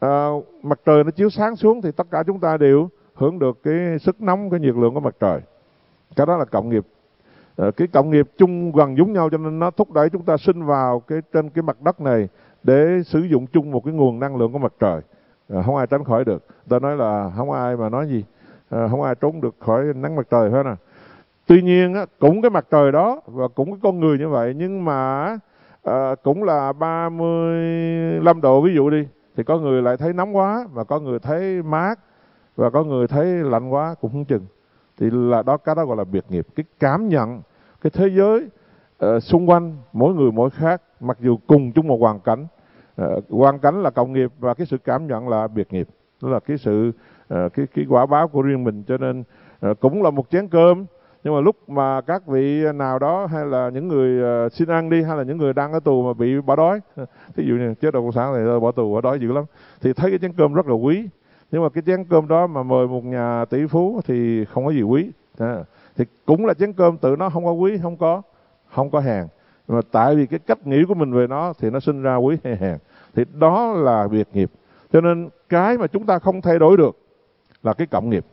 à, mặt trời nó chiếu sáng xuống thì tất cả chúng ta đều hưởng được cái sức nóng, cái nhiệt lượng của mặt trời. Cái đó là cộng nghiệp. à, cái cộng nghiệp chung gần giống nhau, cho nên nó thúc đẩy chúng ta sinh vào cái trên cái mặt đất này để sử dụng chung một cái nguồn năng lượng của mặt trời. à, không ai tránh khỏi được. Ta nói là không ai mà nói gì, à, không ai trốn được khỏi nắng mặt trời hết nè. Tuy nhiên á, cũng cái mặt trời đó và cũng cái con người như vậy, nhưng mà à, cũng là ba mươi lăm độ ví dụ đi, thì có người lại thấy nóng quá, và có người thấy mát, và có người thấy lạnh quá cũng không chừng. Thì là đó, cái đó gọi là biệt nghiệp. Cái cảm nhận cái thế giới uh, xung quanh mỗi người mỗi khác, mặc dù cùng chung một hoàn cảnh. uh, hoàn cảnh là cộng nghiệp và cái sự cảm nhận là biệt nghiệp. Đó là cái sự uh, cái cái quả báo của riêng mình. Cho nên uh, cũng là một chén cơm, nhưng mà lúc mà các vị nào đó, hay là những người uh, xin ăn đi, hay là những người đang ở tù mà bị bỏ đói, ví dụ như chế độ cộng sản này bỏ tù bỏ đói dữ lắm, thì thấy cái chén cơm rất là quý. Nhưng mà cái chén cơm đó mà mời một nhà tỷ phú thì không có gì quý. à, thì cũng là chén cơm, tự nó không có quý, không có không có hèn, mà tại vì cái cách nghĩ của mình về nó thì nó sinh ra quý hay hèn. Thì đó là biệt nghiệp. Cho nên cái mà chúng ta không thay đổi được là cái cộng nghiệp,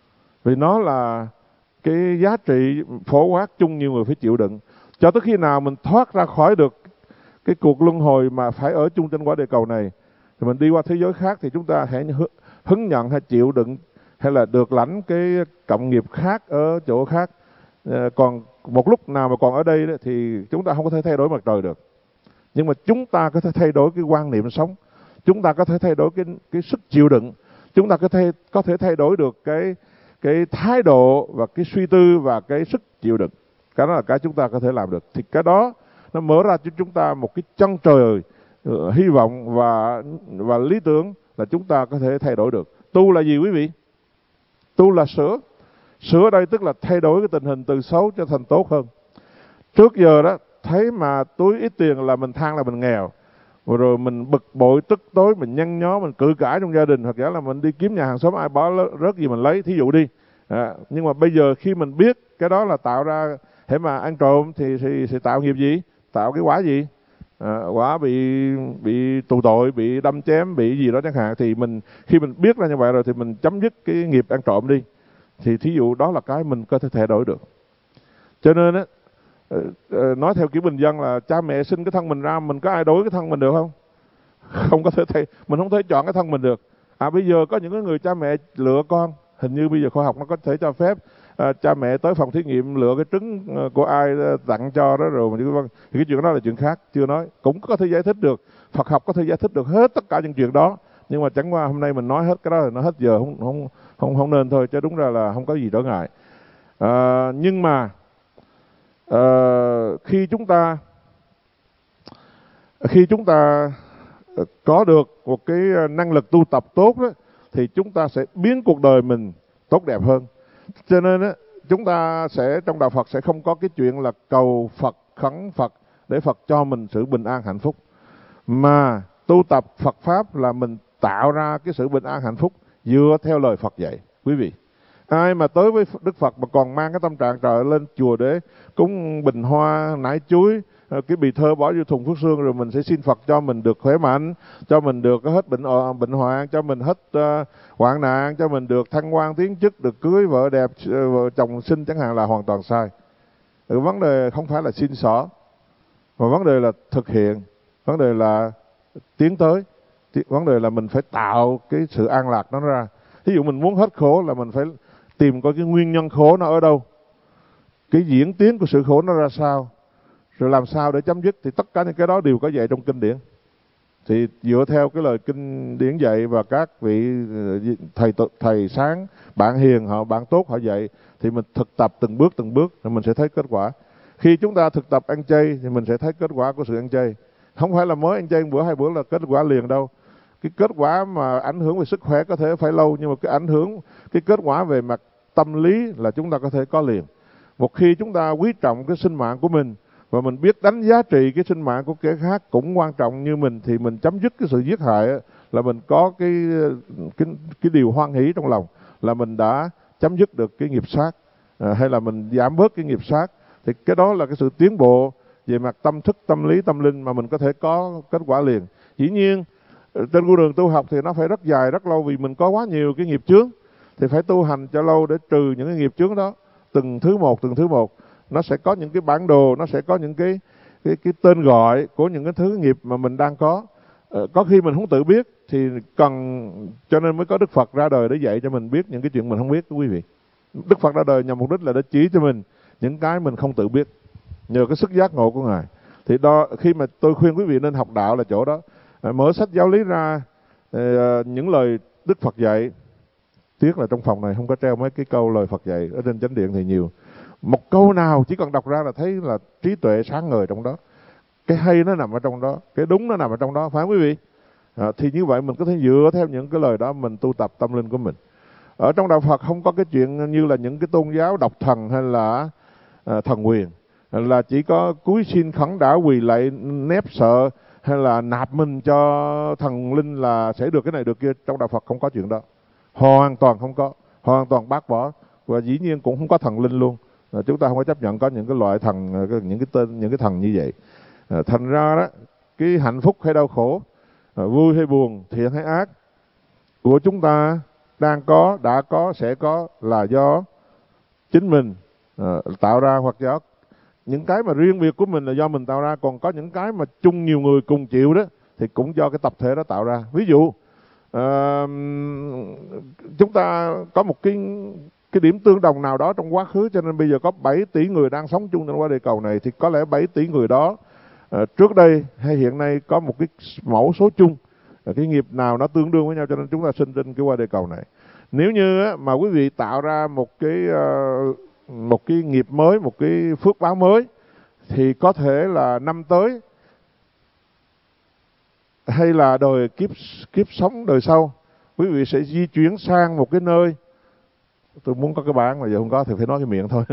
vì nó là cái giá trị phổ quát chung nhiều người phải chịu đựng. Cho tới khi nào mình thoát ra khỏi được cái cuộc luân hồi mà phải ở chung trên quả địa cầu này, thì mình đi qua thế giới khác, thì chúng ta hãy hứng nhận hay chịu đựng, hay là được lãnh cái cộng nghiệp khác ở chỗ khác. à, còn một lúc nào mà còn ở đây thì chúng ta không có thể thay đổi mặt trời được, nhưng mà chúng ta có thể thay đổi cái quan niệm sống, chúng ta có thể thay đổi cái cái sức chịu đựng, chúng ta có thể có thể thay đổi được cái cái thái độ và cái suy tư và cái sức chịu đựng. Cái đó là cái chúng ta có thể làm được. Thì cái đó nó mở ra cho chúng ta một cái chân trời uh, hy vọng và và lý tưởng là chúng ta có thể thay đổi được. Tu là gì quý vị? Tu là sửa. Sửa đây tức là thay đổi cái tình hình từ xấu trở thành tốt hơn. Trước giờ đó, thấy mà túi ít tiền là mình than là mình nghèo, rồi mình bực bội, tức tối, mình nhăn nhó, mình cự cãi trong gia đình, hoặc giả là mình đi kiếm nhà hàng xóm ai bỏ rớt gì mình lấy, thí dụ đi. à, Nhưng mà bây giờ khi mình biết cái đó là tạo ra, hễ mà ăn trộm thì, thì, thì tạo nghiệp gì? Tạo cái quả gì? À, quả bị bị tù tội, bị đâm chém, bị gì đó chẳng hạn. Thì mình khi mình biết ra như vậy rồi thì mình chấm dứt cái nghiệp ăn trộm đi. Thì thí dụ đó là cái mình có thể thay đổi được. Cho nên á, nói theo kiểu bình dân là cha mẹ sinh cái thân mình ra, mình có ai đổi cái thân mình được không? Không có thể thay, mình không thể chọn cái thân mình được. À bây giờ có những cái người cha mẹ lựa con, hình như bây giờ khoa học nó có thể cho phép à, cha mẹ tới phòng thí nghiệm lựa cái trứng của ai tặng cho đó rồi. Thì cái chuyện đó là chuyện khác, chưa nói. Cũng có thể giải thích được, Phật học có thể giải thích được hết tất cả những chuyện đó. Nhưng mà chẳng qua hôm nay mình nói hết cái đó thì nó hết giờ, không không không không nên thôi, chứ đúng ra là không có gì trở ngại. À, nhưng mà à, khi chúng ta khi chúng ta có được một cái năng lực tu tập tốt đó, thì chúng ta sẽ biến cuộc đời mình tốt đẹp hơn. Cho nên á, chúng ta sẽ trong đạo Phật sẽ không có cái chuyện là cầu Phật, khấn Phật để Phật cho mình sự bình an hạnh phúc, mà tu tập Phật pháp là mình tạo ra cái sự bình an hạnh phúc dựa theo lời Phật dạy. Quý vị, ai mà tới với Đức Phật mà còn mang cái tâm trạng trời lên chùa để cúng bình hoa, nải chuối, cái bì thơ bỏ vô thùng phước sương, rồi mình sẽ xin Phật cho mình được khỏe mạnh, cho mình được hết bệnh bệnh hoạn, cho mình hết uh, hoạn nạn, cho mình được thăng quan tiến chức, được cưới vợ đẹp, vợ chồng xinh chẳng hạn, là hoàn toàn sai. Ừ, vấn đề không phải là xin xỏ, mà vấn đề là thực hiện, vấn đề là tiến tới, vấn đề là mình phải tạo cái sự an lạc nó ra. Ví dụ mình muốn hết khổ là mình phải tìm coi cái nguyên nhân khổ nó ở đâu, cái diễn tiến của sự khổ nó ra sao, rồi làm sao để chấm dứt. Thì tất cả những cái đó đều có dạy trong kinh điển. Thì dựa theo cái lời kinh điển dạy và các vị thầy thầy sáng, bạn hiền, họ bạn tốt họ dạy, thì mình thực tập từng bước từng bước rồi mình sẽ thấy kết quả. Khi chúng ta thực tập ăn chay thì mình sẽ thấy kết quả của sự ăn chay. Không phải là mới ăn chay bữa hai bữa là kết quả liền đâu. Cái kết quả mà ảnh hưởng về sức khỏe có thể phải lâu, nhưng mà cái ảnh hưởng, cái kết quả về mặt tâm lý là chúng ta có thể có liền. Một khi chúng ta quý trọng cái sinh mạng của mình và mình biết đánh giá trị cái sinh mạng của kẻ khác cũng quan trọng như mình, thì mình chấm dứt cái sự giết hại, là mình có cái cái cái điều hoan hỷ trong lòng, là mình đã chấm dứt được cái nghiệp sát, à, hay là mình giảm bớt cái nghiệp sát. Thì cái đó là cái sự tiến bộ về mặt tâm thức, tâm lý, tâm linh mà mình có thể có kết quả liền. Dĩ nhiên trên con đường tu học thì nó phải rất dài rất lâu, vì mình có quá nhiều cái nghiệp chướng, thì phải tu hành cho lâu để trừ những cái nghiệp chướng đó từng thứ một từng thứ một. Nó sẽ có những cái bản đồ, nó sẽ có những cái cái cái tên gọi của những cái thứ nghiệp mà mình đang có. Ờ, có khi mình không tự biết thì cần, cho nên mới có Đức Phật ra đời để dạy cho mình biết những cái chuyện mình không biết, quý vị. Đức Phật ra đời nhằm mục đích là để chỉ cho mình những cái mình không tự biết, nhờ cái sức giác ngộ của Ngài. Thì đó, khi mà tôi khuyên quý vị nên học đạo là chỗ đó. À, mở sách giáo lý ra, à, những lời Đức Phật dạy. Tiếc là trong phòng này không có treo mấy cái câu lời Phật dạy, ở trên chánh điện thì nhiều. Một câu nào chỉ cần đọc ra là thấy là trí tuệ sáng ngời trong đó. Cái hay nó nằm ở trong đó, cái đúng nó nằm ở trong đó, phải không quý vị? À, thì như vậy mình có thể dựa theo những cái lời đó mình tu tập tâm linh của mình. Ở trong đạo Phật không có cái chuyện như là những cái tôn giáo độc thần hay là à, thần quyền, là chỉ có cúi xin khấn đả quỳ lạy nép sợ hay là nạp mình cho thần linh là sẽ được cái này được kia. Trong đạo Phật không có chuyện đó, hoàn toàn không có, hoàn toàn bác bỏ. Và dĩ nhiên cũng không có thần linh luôn. À, chúng ta không có chấp nhận có những cái loại thần, những cái tên, những cái thần như vậy. À, thành ra đó, cái hạnh phúc hay đau khổ, à, vui hay buồn, thiện hay ác của chúng ta đang có, đã có, sẽ có là do chính mình à, tạo ra, hoặc do những cái mà riêng biệt của mình là do mình tạo ra. Còn có những cái mà chung nhiều người cùng chịu đó thì cũng do cái tập thể đó tạo ra. Ví dụ à, chúng ta có một cái cái điểm tương đồng nào đó trong quá khứ, cho nên bây giờ có bảy tỷ người đang sống chung trên quả địa cầu này, thì có lẽ bảy tỷ người đó à, trước đây hay hiện nay có một cái mẫu số chung, cái nghiệp nào nó tương đương với nhau, cho nên chúng ta sinh trên cái quả địa cầu này. Nếu như mà quý vị tạo ra một cái một cái nghiệp mới, một cái phước báo mới, thì có thể là năm tới hay là đời kiếp kiếp sống đời sau, quý vị sẽ di chuyển sang một cái nơi, tôi muốn có cái bản mà giờ không có thì phải nói cái miệng thôi.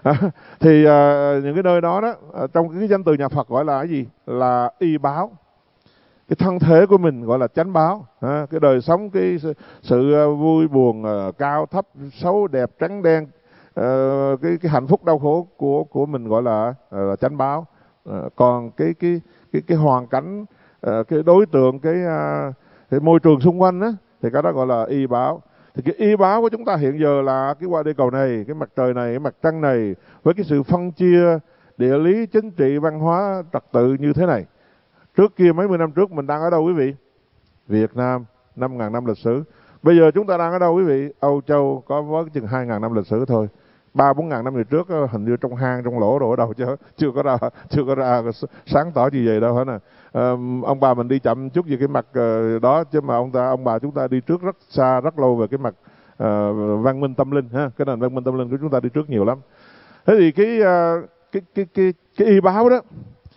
Thì uh, những cái nơi đó đó, trong cái danh từ nhà Phật gọi là cái gì? Là y báo. Cái thân thể của mình gọi là chánh báo. À, cái đời sống, cái sự, sự vui buồn, uh, cao thấp, xấu đẹp, trắng đen, uh, cái cái hạnh phúc đau khổ của của mình gọi là, uh, là chánh báo. Uh, còn cái cái cái cái hoàn cảnh, uh, cái đối tượng, cái, uh, cái môi trường xung quanh á, thì cái đó gọi là y báo. Thì cái y báo của chúng ta hiện giờ là cái quả địa cầu này, cái mặt trời này, cái mặt trăng này, với cái sự phân chia địa lý, chính trị, văn hóa, trật tự như thế này. Trước kia mấy mươi năm trước mình đang ở đâu quý vị? Việt Nam, năm ngàn năm lịch sử. Bây giờ chúng ta đang ở đâu quý vị? Âu Châu có với chừng hai ngàn năm lịch sử thôi. Ba bốn ngàn năm về trước hình như trong hang, trong lỗ rồi ở đâu chứ chưa có ra, chưa có ra sáng tỏ gì vậy đâu hết nè. À, ông bà mình đi chậm chút về cái mặt uh, đó, chứ mà ông ta ông bà chúng ta đi trước rất xa, rất lâu về cái mặt uh, văn minh tâm linh ha. Cái nền văn minh tâm linh của chúng ta đi trước nhiều lắm. Thế thì cái uh, cái cái cái cái y báo đó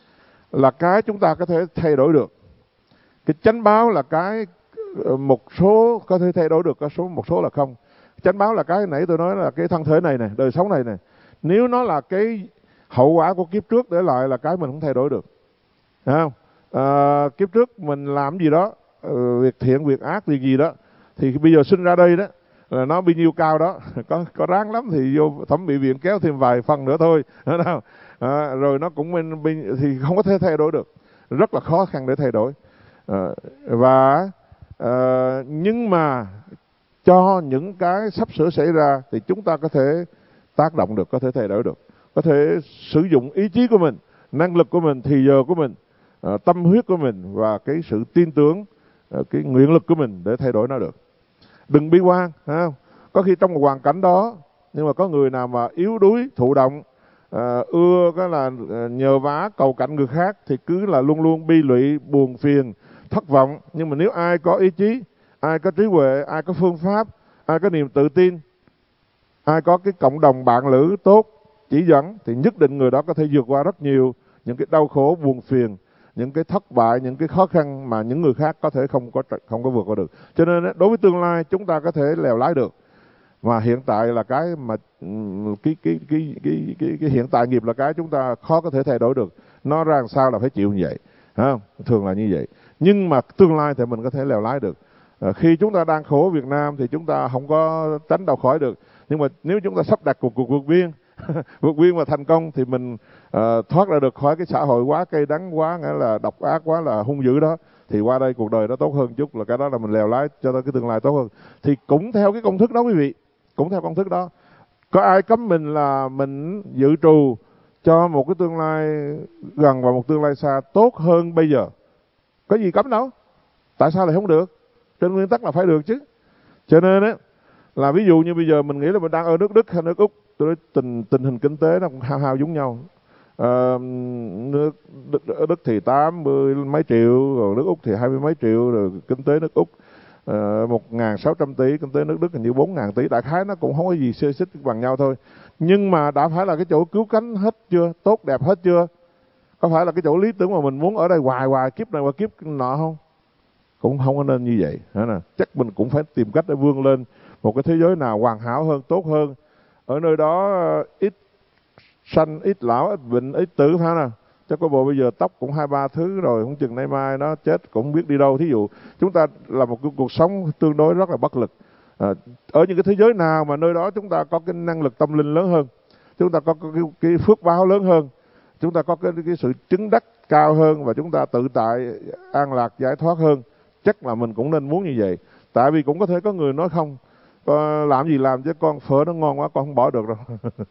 là cái chúng ta có thể thay đổi được. Cái chánh báo là cái một số có thể thay đổi được, có số một số là không. Chánh báo là cái nãy tôi nói là cái thân thể này này, đời sống này này. Nếu nó là cái hậu quả của kiếp trước để lại là cái mình không thay đổi được. Thấy không? À, kiếp trước mình làm gì đó, việc thiện, việc ác, việc gì đó, thì bây giờ sinh ra đây đó, là nó bao nhiêu cao đó, có có ráng lắm thì vô thẩm mỹ viện kéo thêm vài phần nữa thôi. Thấy không? À, rồi nó cũng bên, bên, thì không có thể thay đổi được, rất là khó khăn để thay đổi. À, và à, nhưng mà cho những cái sắp sửa xảy ra thì chúng ta có thể tác động được, có thể thay đổi được, có thể sử dụng ý chí của mình, năng lực của mình, thì giờ của mình, à, tâm huyết của mình và cái sự tin tưởng, à, cái nguyện lực của mình để thay đổi nó được. Đừng bi quan, không? Có khi trong một hoàn cảnh đó, nhưng mà có người nào mà yếu đuối, thụ động, à, ưa cái là nhờ vả cầu cạnh người khác, thì cứ là luôn luôn bi lụy, buồn phiền, thất vọng. Nhưng mà nếu ai có ý chí, ai có trí huệ, ai có phương pháp, ai có niềm tự tin, ai có cái cộng đồng bạn lữ tốt chỉ dẫn, thì nhất định người đó có thể vượt qua rất nhiều những cái đau khổ, buồn phiền, những cái thất bại, những cái khó khăn mà những người khác có thể không có không có vượt qua được. Cho nên đối với tương lai chúng ta có thể lèo lái được. Mà hiện tại là cái mà cái cái cái cái cái, cái hiện tại nghiệp là cái chúng ta khó có thể thay đổi được. Nó ra làm sao là phải chịu như vậy, không? Thường là như vậy. Nhưng mà tương lai thì mình có thể lèo lái được. À, khi chúng ta đang khổ ở Việt Nam thì chúng ta không có tránh đâu khỏi được. Nhưng mà nếu chúng ta sắp đặt cuộc cuộc vượt biên vượt biên mà thành công thì mình uh, thoát ra được khỏi cái xã hội quá cay đắng, quá nghĩa là độc ác, quá là hung dữ đó, thì qua đây cuộc đời nó tốt hơn chút, là cái đó là mình lèo lái cho tới cái tương lai tốt hơn. Thì cũng theo cái công thức đó quý vị, cũng theo công thức đó. Có ai cấm mình là mình dự trù cho một cái tương lai gần và một tương lai xa tốt hơn bây giờ? Có gì cấm đâu. Tại sao lại không được? Trên nguyên tắc là phải được chứ. Cho nên á, là ví dụ như bây giờ mình nghĩ là mình đang ở nước Đức hay nước Úc, tôi nói tình tình hình kinh tế nó cũng hao hao giống nhau. À, nước Đức, Đức thì tám mươi mấy triệu, rồi nước Úc thì hai mươi mấy triệu, rồi kinh tế nước Úc à, một ngàn sáu trăm tỷ, kinh tế nước Đức hình như bốn ngàn tỷ, đại khái nó cũng không có gì xê xích bằng nhau thôi. Nhưng mà đã phải là cái chỗ cứu cánh hết chưa, tốt đẹp hết chưa? Có phải là cái chỗ lý tưởng mà mình muốn ở đây hoài hoài kiếp này qua kiếp nọ không? Cũng không có nên như vậy. Chắc mình cũng phải tìm cách để vươn lên một cái thế giới nào hoàn hảo hơn, tốt hơn. Ở nơi đó ít sanh, ít lão, ít bệnh, ít tử, phải không? Chắc có bộ bây giờ tóc cũng hai ba thứ rồi, không chừng nay mai nó chết cũng không biết đi đâu. Thí dụ chúng ta là một cái cuộc sống tương đối rất là bất lực. À, ở những cái thế giới nào mà nơi đó chúng ta có cái năng lực tâm linh lớn hơn, chúng ta có cái, cái phước báo lớn hơn, chúng ta có cái, cái sự chứng đắc cao hơn, và chúng ta tự tại, an lạc, giải thoát hơn, chắc là mình cũng nên muốn như vậy. Tại vì cũng có thể có người nói không, làm gì làm chứ con phở nó ngon quá con không bỏ được đâu.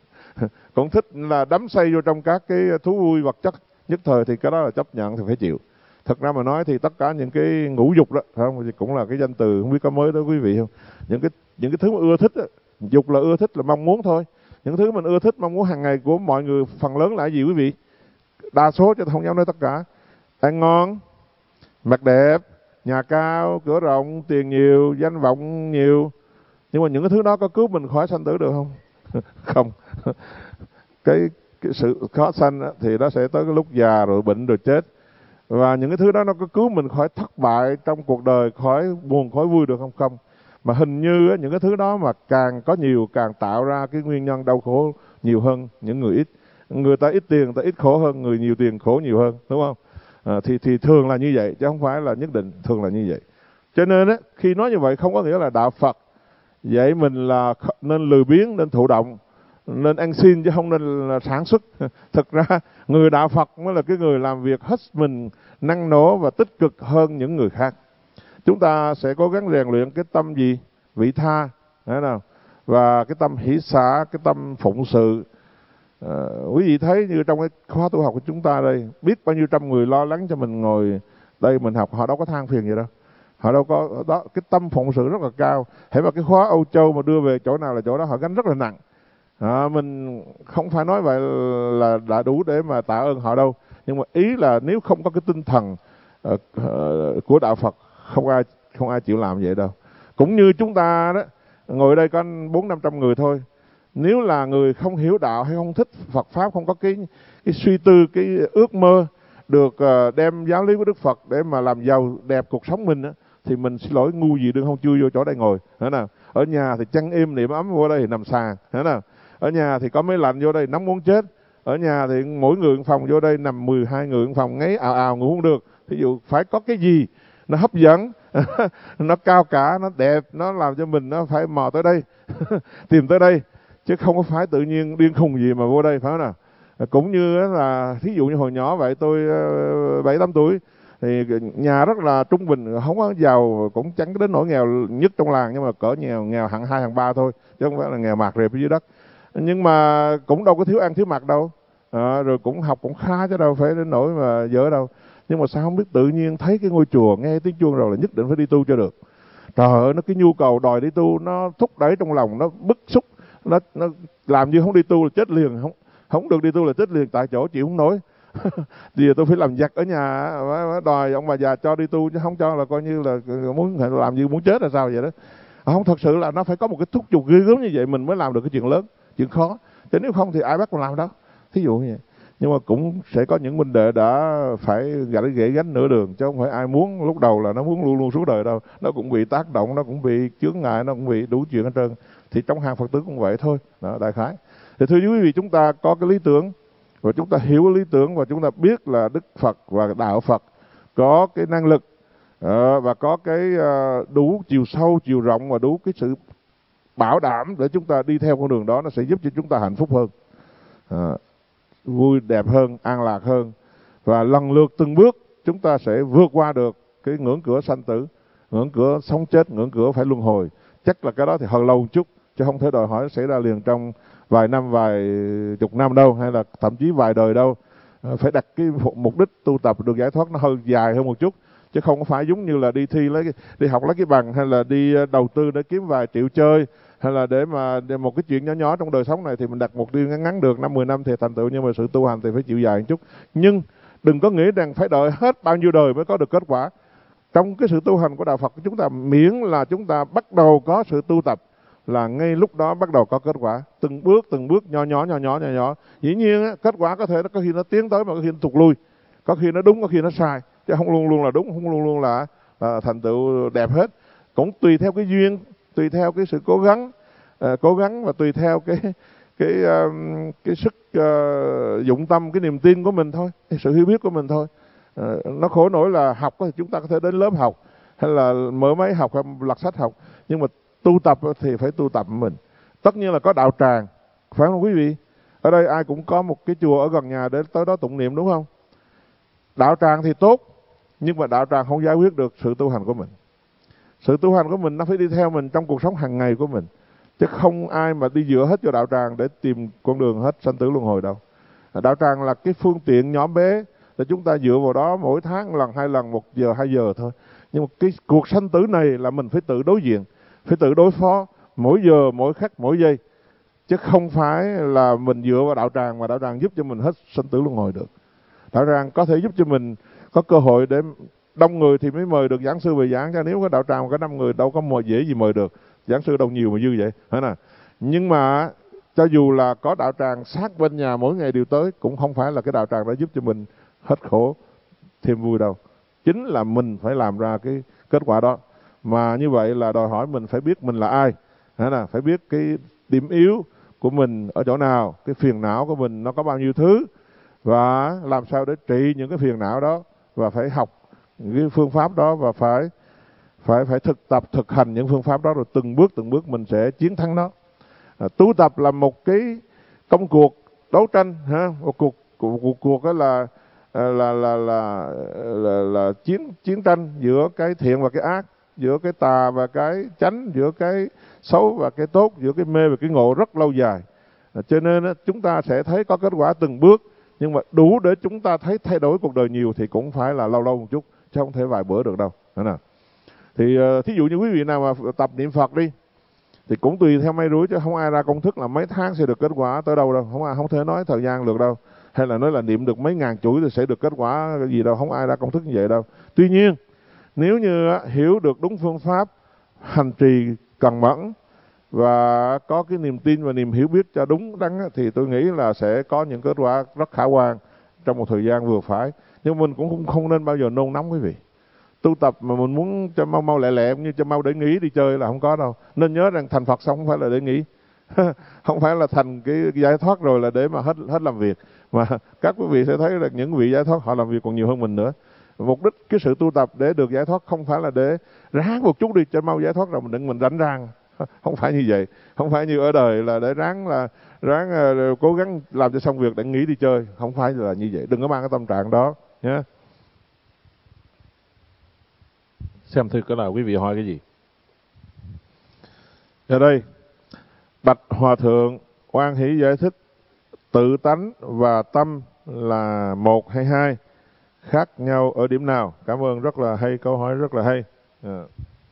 Cũng thích là đắm say vô trong các cái thú vui vật chất nhất thời, thì cái đó là chấp nhận thì phải chịu. Thật ra mà nói thì tất cả những cái ngũ dục đó, không, thì cũng là cái danh từ không biết có mới đó quý vị không. Những cái những cái thứ mà ưa thích đó, dục là ưa thích, là mong muốn thôi. Những thứ mình ưa thích, mong muốn hàng ngày của mọi người phần lớn là gì quý vị? Đa số, chứ không dám nói tất cả. Ăn ngon, mặc đẹp, nhà cao, cửa rộng, tiền nhiều, danh vọng nhiều. Nhưng mà những cái thứ đó có cứu mình khỏi sanh tử được không? Không. Cái, cái sự khó sanh thì nó sẽ tới cái lúc già rồi bệnh rồi chết. Và những cái thứ đó nó có cứu mình khỏi thất bại trong cuộc đời, khỏi buồn khỏi vui được không? Không. Mà hình như những cái thứ đó mà càng có nhiều càng tạo ra cái nguyên nhân đau khổ nhiều hơn những người ít. Người ta ít tiền, người ta ít khổ hơn, người nhiều tiền khổ nhiều hơn, đúng không? À, thì, thì thường là như vậy, chứ không phải là nhất định, thường là như vậy. Cho nên á, khi nói như vậy không có nghĩa là đạo Phật dạy mình là nên lười biếng, nên thụ động, nên ăn xin chứ không nên là sản xuất. Thực ra người đạo Phật mới là cái người làm việc hết mình năng nổ và tích cực hơn những người khác. Chúng ta sẽ cố gắng rèn luyện cái tâm gì? Vị tha, thấy nào? Và cái tâm hỷ xả, cái tâm phụng sự. À, quý vị thấy như trong cái khóa tu học của chúng ta đây, biết bao nhiêu trăm người lo lắng cho mình ngồi đây mình học, họ đâu có than phiền gì đâu. Họ đâu có đó, cái tâm phụng sự rất là cao. Hễ mà cái khóa Âu Châu mà đưa về chỗ nào là chỗ đó họ gánh rất là nặng. À, mình không phải nói vậy là đã đủ để mà tạ ơn họ đâu. Nhưng mà ý là nếu không có cái tinh thần uh, uh, của đạo Phật, không ai không ai chịu làm vậy đâu. Cũng như chúng ta đó, ngồi đây có bốn năm trăm người thôi. Nếu là người không hiểu đạo hay không thích Phật Pháp, không có cái, cái suy tư, cái ước mơ được uh, đem giáo lý của Đức Phật để mà làm giàu đẹp cuộc sống mình á, thì mình xin lỗi ngu gì đừng không chui vô chỗ đây ngồi, thế nào? Ở nhà thì chăn êm niệm ấm, vô đây thì nằm sàn, thế nào? Ở nhà thì có máy lạnh, vô đây nóng muốn chết. Ở nhà thì mỗi người một phòng, vô đây nằm mười hai người một phòng, ngáy ào ào ngủ không được. Thí dụ phải có cái gì nó hấp dẫn, nó cao cả, nó đẹp, nó làm cho mình nó phải mò tới đây, tìm tới đây, chứ không có phải tự nhiên điên khùng gì mà vô đây, phải không nào? Cũng như là thí dụ như hồi nhỏ vậy, tôi bảy tám tuổi thì nhà rất là trung bình, không có giàu, cũng chẳng đến nỗi nghèo nhất trong làng, nhưng mà cỡ nghèo nghèo hạng hai hạng ba thôi, chứ không phải là nghèo mạt rệp ở dưới đất. Nhưng mà cũng đâu có thiếu ăn thiếu mặc đâu, à, rồi cũng học cũng khá chứ đâu phải đến nỗi mà dở đâu. Nhưng mà sao không biết tự nhiên thấy cái ngôi chùa nghe tiếng chuông rồi là nhất định phải đi tu cho được. Trời ơi, nó cái nhu cầu đòi đi tu nó thúc đẩy trong lòng, nó bức xúc, nó nó làm như không đi tu là chết liền, không không được đi tu là chết liền tại chỗ, chịu không nổi. Thì tôi phải làm giặc ở nhà, đòi ông bà già cho đi tu, chứ không cho là coi như là muốn làm như muốn chết là sao vậy đó. Không, thật sự là nó phải có một cái thúc giục ghê gớm như vậy mình mới làm được cái chuyện lớn, chuyện khó. Chứ nếu không thì ai bắt mình làm đó, thí dụ như vậy. Nhưng mà cũng sẽ có những huynh đệ đã phải gãy gãy gánh nửa đường, chứ không phải ai muốn lúc đầu là nó muốn luôn luôn suốt đời đâu. Nó cũng bị tác động, nó cũng bị chướng ngại, nó cũng bị đủ chuyện hết trơn. Thì trong hàng Phật tử cũng vậy thôi, đó, đại khái. Thì thưa quý vị, chúng ta có cái lý tưởng và chúng ta hiểu cái lý tưởng, và chúng ta biết là Đức Phật và đạo Phật có cái năng lực uh, và có cái uh, đủ chiều sâu, chiều rộng và đủ cái sự bảo đảm để chúng ta đi theo con đường đó, nó sẽ giúp cho chúng ta hạnh phúc hơn. à, vui đẹp hơn, an lạc hơn. Và lần lượt từng bước chúng ta sẽ vượt qua được cái ngưỡng cửa sanh tử, ngưỡng cửa sống chết, ngưỡng cửa phải luân hồi. Chắc là cái đó thì hơi lâu một chút, chứ không thể đòi hỏi xảy ra liền trong vài năm, vài chục năm đâu, hay là thậm chí vài đời đâu. À, phải đặt cái mục đích tu tập được giải thoát nó hơi dài hơn một chút, chứ không phải giống như là đi thi lấy đi học lấy cái bằng, hay là đi đầu tư để kiếm vài triệu chơi, hay là để mà để một cái chuyện nhỏ nhỏ trong đời sống này thì mình đặt mục tiêu ngắn ngắn được năm mười năm thì thành tựu, nhưng mà sự tu hành thì phải chịu dài một chút. Nhưng đừng có nghĩ rằng phải đợi hết bao nhiêu đời mới có được kết quả. Trong cái sự tu hành của đạo Phật của chúng ta, miễn là chúng ta bắt đầu có sự tu tập là ngay lúc đó bắt đầu có kết quả, từng bước từng bước nhỏ nhỏ nhỏ nhỏ nhỏ nhỏ. Dĩ nhiên á, kết quả có thể nó có khi nó tiến tới mà có khi nó tụt lui, có khi nó đúng có khi nó sai, chứ không luôn luôn là đúng, không luôn luôn là, là thành tựu đẹp hết. Cũng tùy theo cái duyên, tùy theo cái sự cố gắng, à, cố gắng và tùy theo cái cái uh, cái sức uh, dụng tâm, cái niềm tin của mình thôi, cái sự hiểu biết của mình thôi. Uh, nó khổ nổi là học thì chúng ta có thể đến lớp học, hay là mở máy học, hay lật sách học, nhưng mà tu tập thì phải tu tập mình. Tất nhiên là có đạo tràng, phải không quý vị? Ở đây ai cũng có một cái chùa ở gần nhà để tới đó tụng niệm, đúng không? Đạo tràng thì tốt, nhưng mà đạo tràng không giải quyết được sự tu hành của mình. Sự tu hành của mình nó phải đi theo mình trong cuộc sống hàng ngày của mình, chứ không ai mà đi dựa hết cho đạo tràng để tìm con đường hết sanh tử luân hồi đâu. Đạo tràng là cái phương tiện nhỏ bé để chúng ta dựa vào đó mỗi tháng lần, hai lần, một giờ, hai giờ thôi. Nhưng mà cái cuộc sanh tử này là mình phải tự đối diện, phải tự đối phó mỗi giờ, mỗi khắc, mỗi giây, chứ không phải là mình dựa vào đạo tràng mà đạo tràng giúp cho mình hết sanh tử luân hồi được. Đạo tràng có thể giúp cho mình có cơ hội để đông người thì mới mời được giảng sư về giảng, cho nếu có đạo tràng có năm người đâu có mời dễ gì mời được, giảng sư đâu nhiều mà dư vậy, phải nè. Nhưng mà cho dù là có đạo tràng sát bên nhà mỗi ngày đều tới, cũng không phải là cái đạo tràng đã giúp cho mình hết khổ thêm vui đâu. Chính là mình phải làm ra cái kết quả đó. Mà như vậy là đòi hỏi mình phải biết mình là ai, nè, phải biết cái điểm yếu của mình ở chỗ nào, cái phiền não của mình nó có bao nhiêu thứ, và làm sao để trị những cái phiền não đó, và phải học những cái phương pháp đó, và phải phải phải thực tập thực hành những phương pháp đó, rồi từng bước từng bước mình sẽ chiến thắng nó. À, tu tập là một cái công cuộc đấu tranh, ha, một cuộc cuộc cuộc, cuộc đó là, là, là là là là là chiến chiến tranh giữa cái thiện và cái ác, giữa cái tà và cái chánh, giữa cái xấu và cái tốt, giữa cái mê và cái ngộ, rất lâu dài. À, cho nên chúng ta sẽ thấy có kết quả từng bước, nhưng mà đủ để chúng ta thấy thay đổi cuộc đời nhiều thì cũng phải là lâu lâu một chút, chứ không thể vài bữa được đâu. Thế nào? Thì uh, thí dụ như quý vị nào mà tập niệm Phật đi, thì cũng tùy theo may rủi, chứ không ai ra công thức là mấy tháng sẽ được kết quả tới đâu đâu, không ai không thể nói thời gian được đâu, hay là nói là niệm được mấy ngàn chuỗi thì sẽ được kết quả cái gì đâu, không ai ra công thức như vậy đâu. Tuy nhiên nếu như uh, hiểu được đúng phương pháp hành trì cần mẫn và có cái niềm tin và niềm hiểu biết cho đúng đắn, thì tôi nghĩ là sẽ có những kết quả rất khả quan trong một thời gian vừa phải. Nhưng mình cũng không, không nên bao giờ nôn nóng quý vị. Tu tập mà mình muốn cho mau mau lẹ lẹ như cho mau để nghỉ đi chơi là không có đâu. Nên nhớ rằng thành Phật xong không phải là để nghỉ, không phải là thành cái giải thoát rồi là để mà hết hết làm việc. Mà các quý vị sẽ thấy là những vị giải thoát họ làm việc còn nhiều hơn mình nữa. Mục đích cái sự tu tập để được giải thoát không phải là để ráng một chút đi cho mau giải thoát rồi mình đừng mình rảnh rang, không phải như vậy. Không phải như ở đời là để ráng là ráng uh, cố gắng làm cho xong việc để nghỉ đi chơi, không phải là như vậy. Đừng có mang cái tâm trạng đó nhé. Xem thử cái nào quý vị hỏi cái gì. Ở đây bạch Hòa thượng oan hỷ giải thích tự tánh và tâm là một hay hai, khác nhau ở điểm nào? Cảm ơn, rất là hay, câu hỏi rất là hay. À.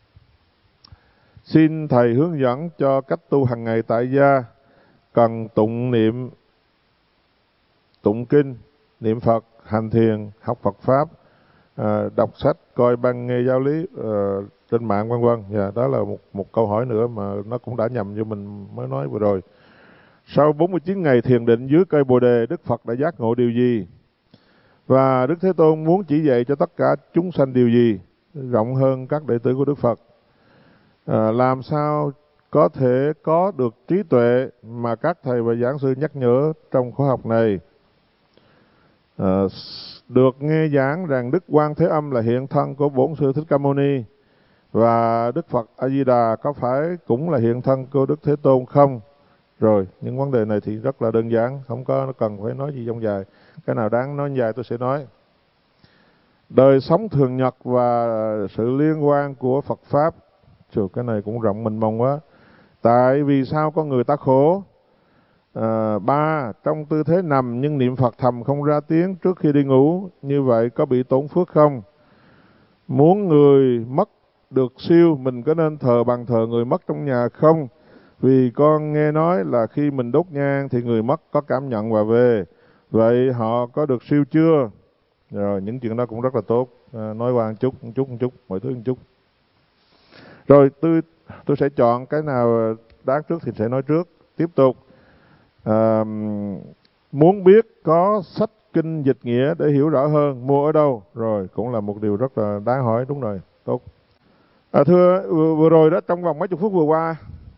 Xin thầy hướng dẫn cho cách tu hàng ngày tại gia, cần tụng niệm, tụng kinh, niệm Phật, hành thiền, học Phật pháp, à, đọc sách, coi băng, nghe giáo lý à, trên mạng vân vân. Dạ, đó là một một câu hỏi nữa mà nó cũng đã nhầm như mình mới nói vừa rồi. Sau bốn mươi chín ngày thiền định dưới cây Bồ đề, Đức Phật đã giác ngộ điều gì? Và Đức Thế Tôn muốn chỉ dạy cho tất cả chúng sanh điều gì, rộng hơn các đệ tử của Đức Phật? À, làm sao có thể có được trí tuệ mà các thầy và giảng sư nhắc nhở trong khóa học này? À, được nghe giảng rằng Đức Quan Thế Âm là hiện thân của Bổn Sư Thích Ca Mâu Ni, và Đức Phật A Di Đà có phải cũng là hiện thân của Đức Thế Tôn không? Rồi, những vấn đề này thì rất là đơn giản, không có nó cần phải nói gì dông dài. Cái nào đáng nói dài tôi sẽ nói. Đời sống thường nhật và sự liên quan của Phật Pháp. Trời, cái này cũng rộng mênh mông quá. Tại vì sao con người ta khổ? À, ba, trong tư thế nằm nhưng niệm Phật thầm không ra tiếng trước khi đi ngủ, như vậy có bị tổn phước không? Muốn người mất được siêu, mình có nên thờ bằng thờ người mất trong nhà không? Vì con nghe nói là khi mình đốt nhang thì người mất có cảm nhận và về. Vậy họ có được siêu chưa? Rồi, những chuyện đó cũng rất là tốt. À, nói qua một chút, một chút, một chút, mọi thứ một chút. Rồi, tôi tôi sẽ chọn cái nào đáng trước thì sẽ nói trước. Tiếp tục. À, muốn biết có sách kinh dịch nghĩa để hiểu rõ hơn, mua ở đâu? Rồi, cũng là một điều rất là đáng hỏi, đúng rồi, tốt. À, thưa, vừa, vừa rồi đó, trong vòng mấy chục phút vừa qua,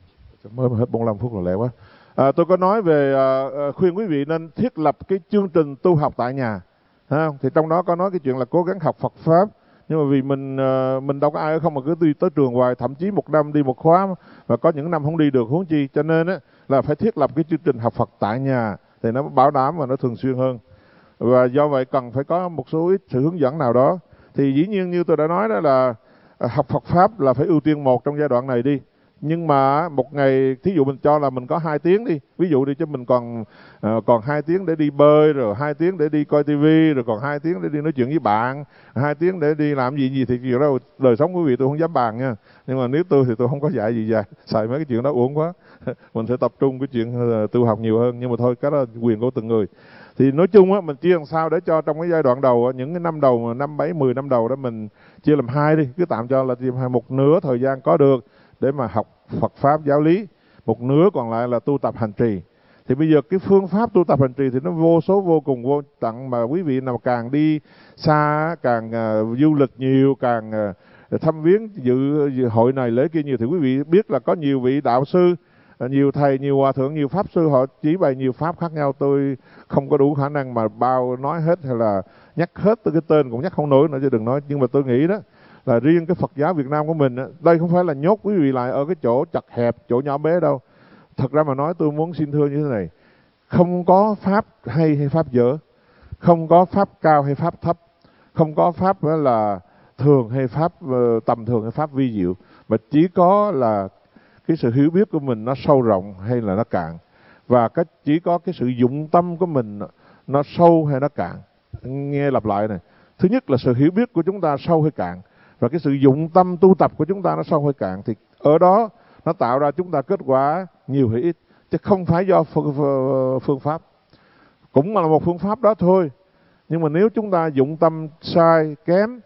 mới hết bốn mươi lăm phút rồi, lẹ quá. À, tôi có nói về à, khuyên quý vị nên thiết lập cái chương trình tu học tại nhà. Ha? Thì trong đó có nói cái chuyện là cố gắng học Phật Pháp. Nhưng mà vì mình uh, mình đâu có ai không mà cứ đi tới trường hoài, thậm chí một năm đi một khóa và có những năm không đi được, huống chi. Cho nên á, là phải thiết lập cái chương trình học Phật tại nhà thì nó bảo đảm và nó thường xuyên hơn. Và do vậy cần phải có một số ít sự hướng dẫn nào đó. Thì dĩ nhiên như tôi đã nói đó là học Phật Pháp là phải ưu tiên một trong giai đoạn này đi. Nhưng mà một ngày, thí dụ mình cho là mình có hai tiếng đi, ví dụ đi, chứ mình còn uh, còn hai tiếng để đi bơi, rồi hai tiếng để đi coi tivi, rồi còn hai tiếng để đi nói chuyện với bạn, hai tiếng để đi làm gì gì thì chuyện đó đời sống quý vị tôi không dám bàn nha. Nhưng mà nếu tôi thì tôi không có dạy gì dài, xài mấy cái chuyện đó uổng quá. Mình sẽ tập trung cái chuyện uh, tu học nhiều hơn, nhưng mà thôi cái đó là quyền của từng người. Thì nói chung á, mình chia làm sao để cho trong cái giai đoạn đầu, những cái năm đầu, năm bảy mười năm đầu đó mình chia làm hai đi, cứ tạm cho là chia hai, một nửa thời gian có được để mà học Phật Pháp giáo lý, một nửa còn lại là tu tập hành trì. Thì bây giờ cái phương pháp tu tập hành trì thì nó vô số vô cùng vô tận, mà quý vị nào càng đi xa, càng uh, du lịch nhiều, càng uh, thăm viếng dự, dự hội này lễ kia nhiều, thì quý vị biết là có nhiều vị đạo sư, uh, nhiều thầy, nhiều hòa thượng, nhiều pháp sư, họ chỉ bày nhiều pháp khác nhau. Tôi không có đủ khả năng mà bao nói hết hay là nhắc hết tới cái tên cũng nhắc không nổi nữa chứ đừng nói. Nhưng mà tôi nghĩ đó là riêng cái Phật giáo Việt Nam của mình, đây không phải là nhốt quý vị lại ở cái chỗ chật hẹp, chỗ nhỏ bé đâu. Thật ra mà nói, tôi muốn xin thưa như thế này: không có pháp hay hay pháp dở, không có pháp cao hay pháp thấp, không có pháp là thường hay pháp tầm thường hay pháp vi diệu, mà chỉ có là cái sự hiểu biết của mình nó sâu rộng hay là nó cạn, và cái chỉ có cái sự dụng tâm của mình nó sâu hay nó cạn. Nghe lặp lại này: thứ nhất là sự hiểu biết của chúng ta sâu hay cạn, và cái sự dụng tâm tu tập của chúng ta nó sâu hay cạn, thì ở đó nó tạo ra chúng ta kết quả nhiều hay ít, chứ không phải do phương pháp. Cũng là một phương pháp đó thôi, nhưng mà nếu chúng ta dụng tâm sai, kém,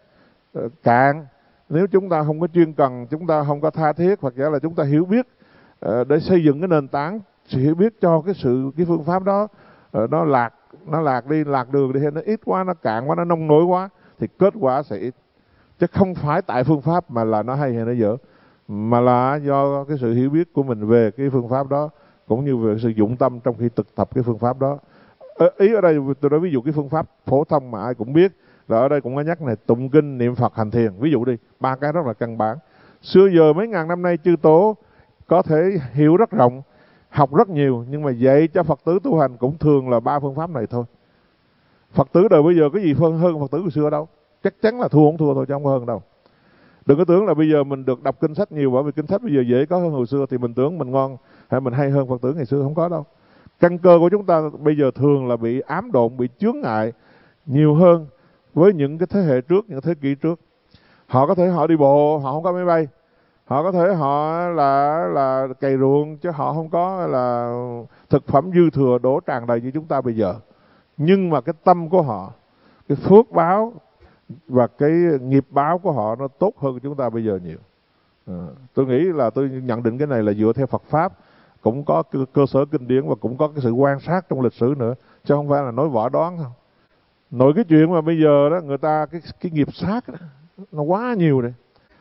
cạn, nếu chúng ta không có chuyên cần, chúng ta không có tha thiết, hoặc giả là chúng ta hiểu biết để xây dựng cái nền tảng, sự hiểu biết cho cái sự cái phương pháp đó nó lạc nó lạc đi, lạc đường đi, hay nó ít quá, nó cạn quá, nó nông nổi quá, thì kết quả sẽ ít. Chứ không phải tại phương pháp mà là nó hay hay nó dở, mà là do cái sự hiểu biết của mình về cái phương pháp đó, cũng như về sự dụng tâm trong khi thực tập cái phương pháp đó. Ý ở đây tôi nói ví dụ cái phương pháp phổ thông mà ai cũng biết, là ở đây cũng có nhắc này: tụng kinh, niệm Phật, hành thiền. Ví dụ đi, ba cái rất là căn bản. Xưa giờ mấy ngàn năm nay chư tổ có thể hiểu rất rộng, học rất nhiều, nhưng mà dạy cho Phật tử tu hành cũng thường là ba phương pháp này thôi. Phật tử đời bây giờ có gì hơn hơn Phật tử hồi xưa đâu, chắc chắn là thua không thua thôi chứ không có hơn đâu. Đừng có tưởng là bây giờ mình được đọc kinh sách nhiều, bởi vì kinh sách bây giờ dễ có hơn hồi xưa thì mình tưởng mình ngon hay mình hay hơn Phật tử ngày xưa, không có đâu. Căn cơ của chúng ta bây giờ thường là bị ám độn, bị chướng ngại nhiều hơn với những cái thế hệ trước, những thế kỷ trước. Họ có thể họ đi bộ, họ không có máy bay. Họ có thể họ là là cày ruộng, chứ họ không có là thực phẩm dư thừa đổ tràn đầy như chúng ta bây giờ. Nhưng mà cái tâm của họ, cái phước báo và cái nghiệp báo của họ nó tốt hơn chúng ta bây giờ nhiều. À, tôi nghĩ là tôi nhận định cái này là dựa theo Phật Pháp, cũng có cơ, cơ sở kinh điển và cũng có cái sự quan sát trong lịch sử nữa, chứ không phải là nói võ đoán không. Nội cái chuyện mà bây giờ đó người ta cái cái nghiệp sát đó, nó quá nhiều rồi.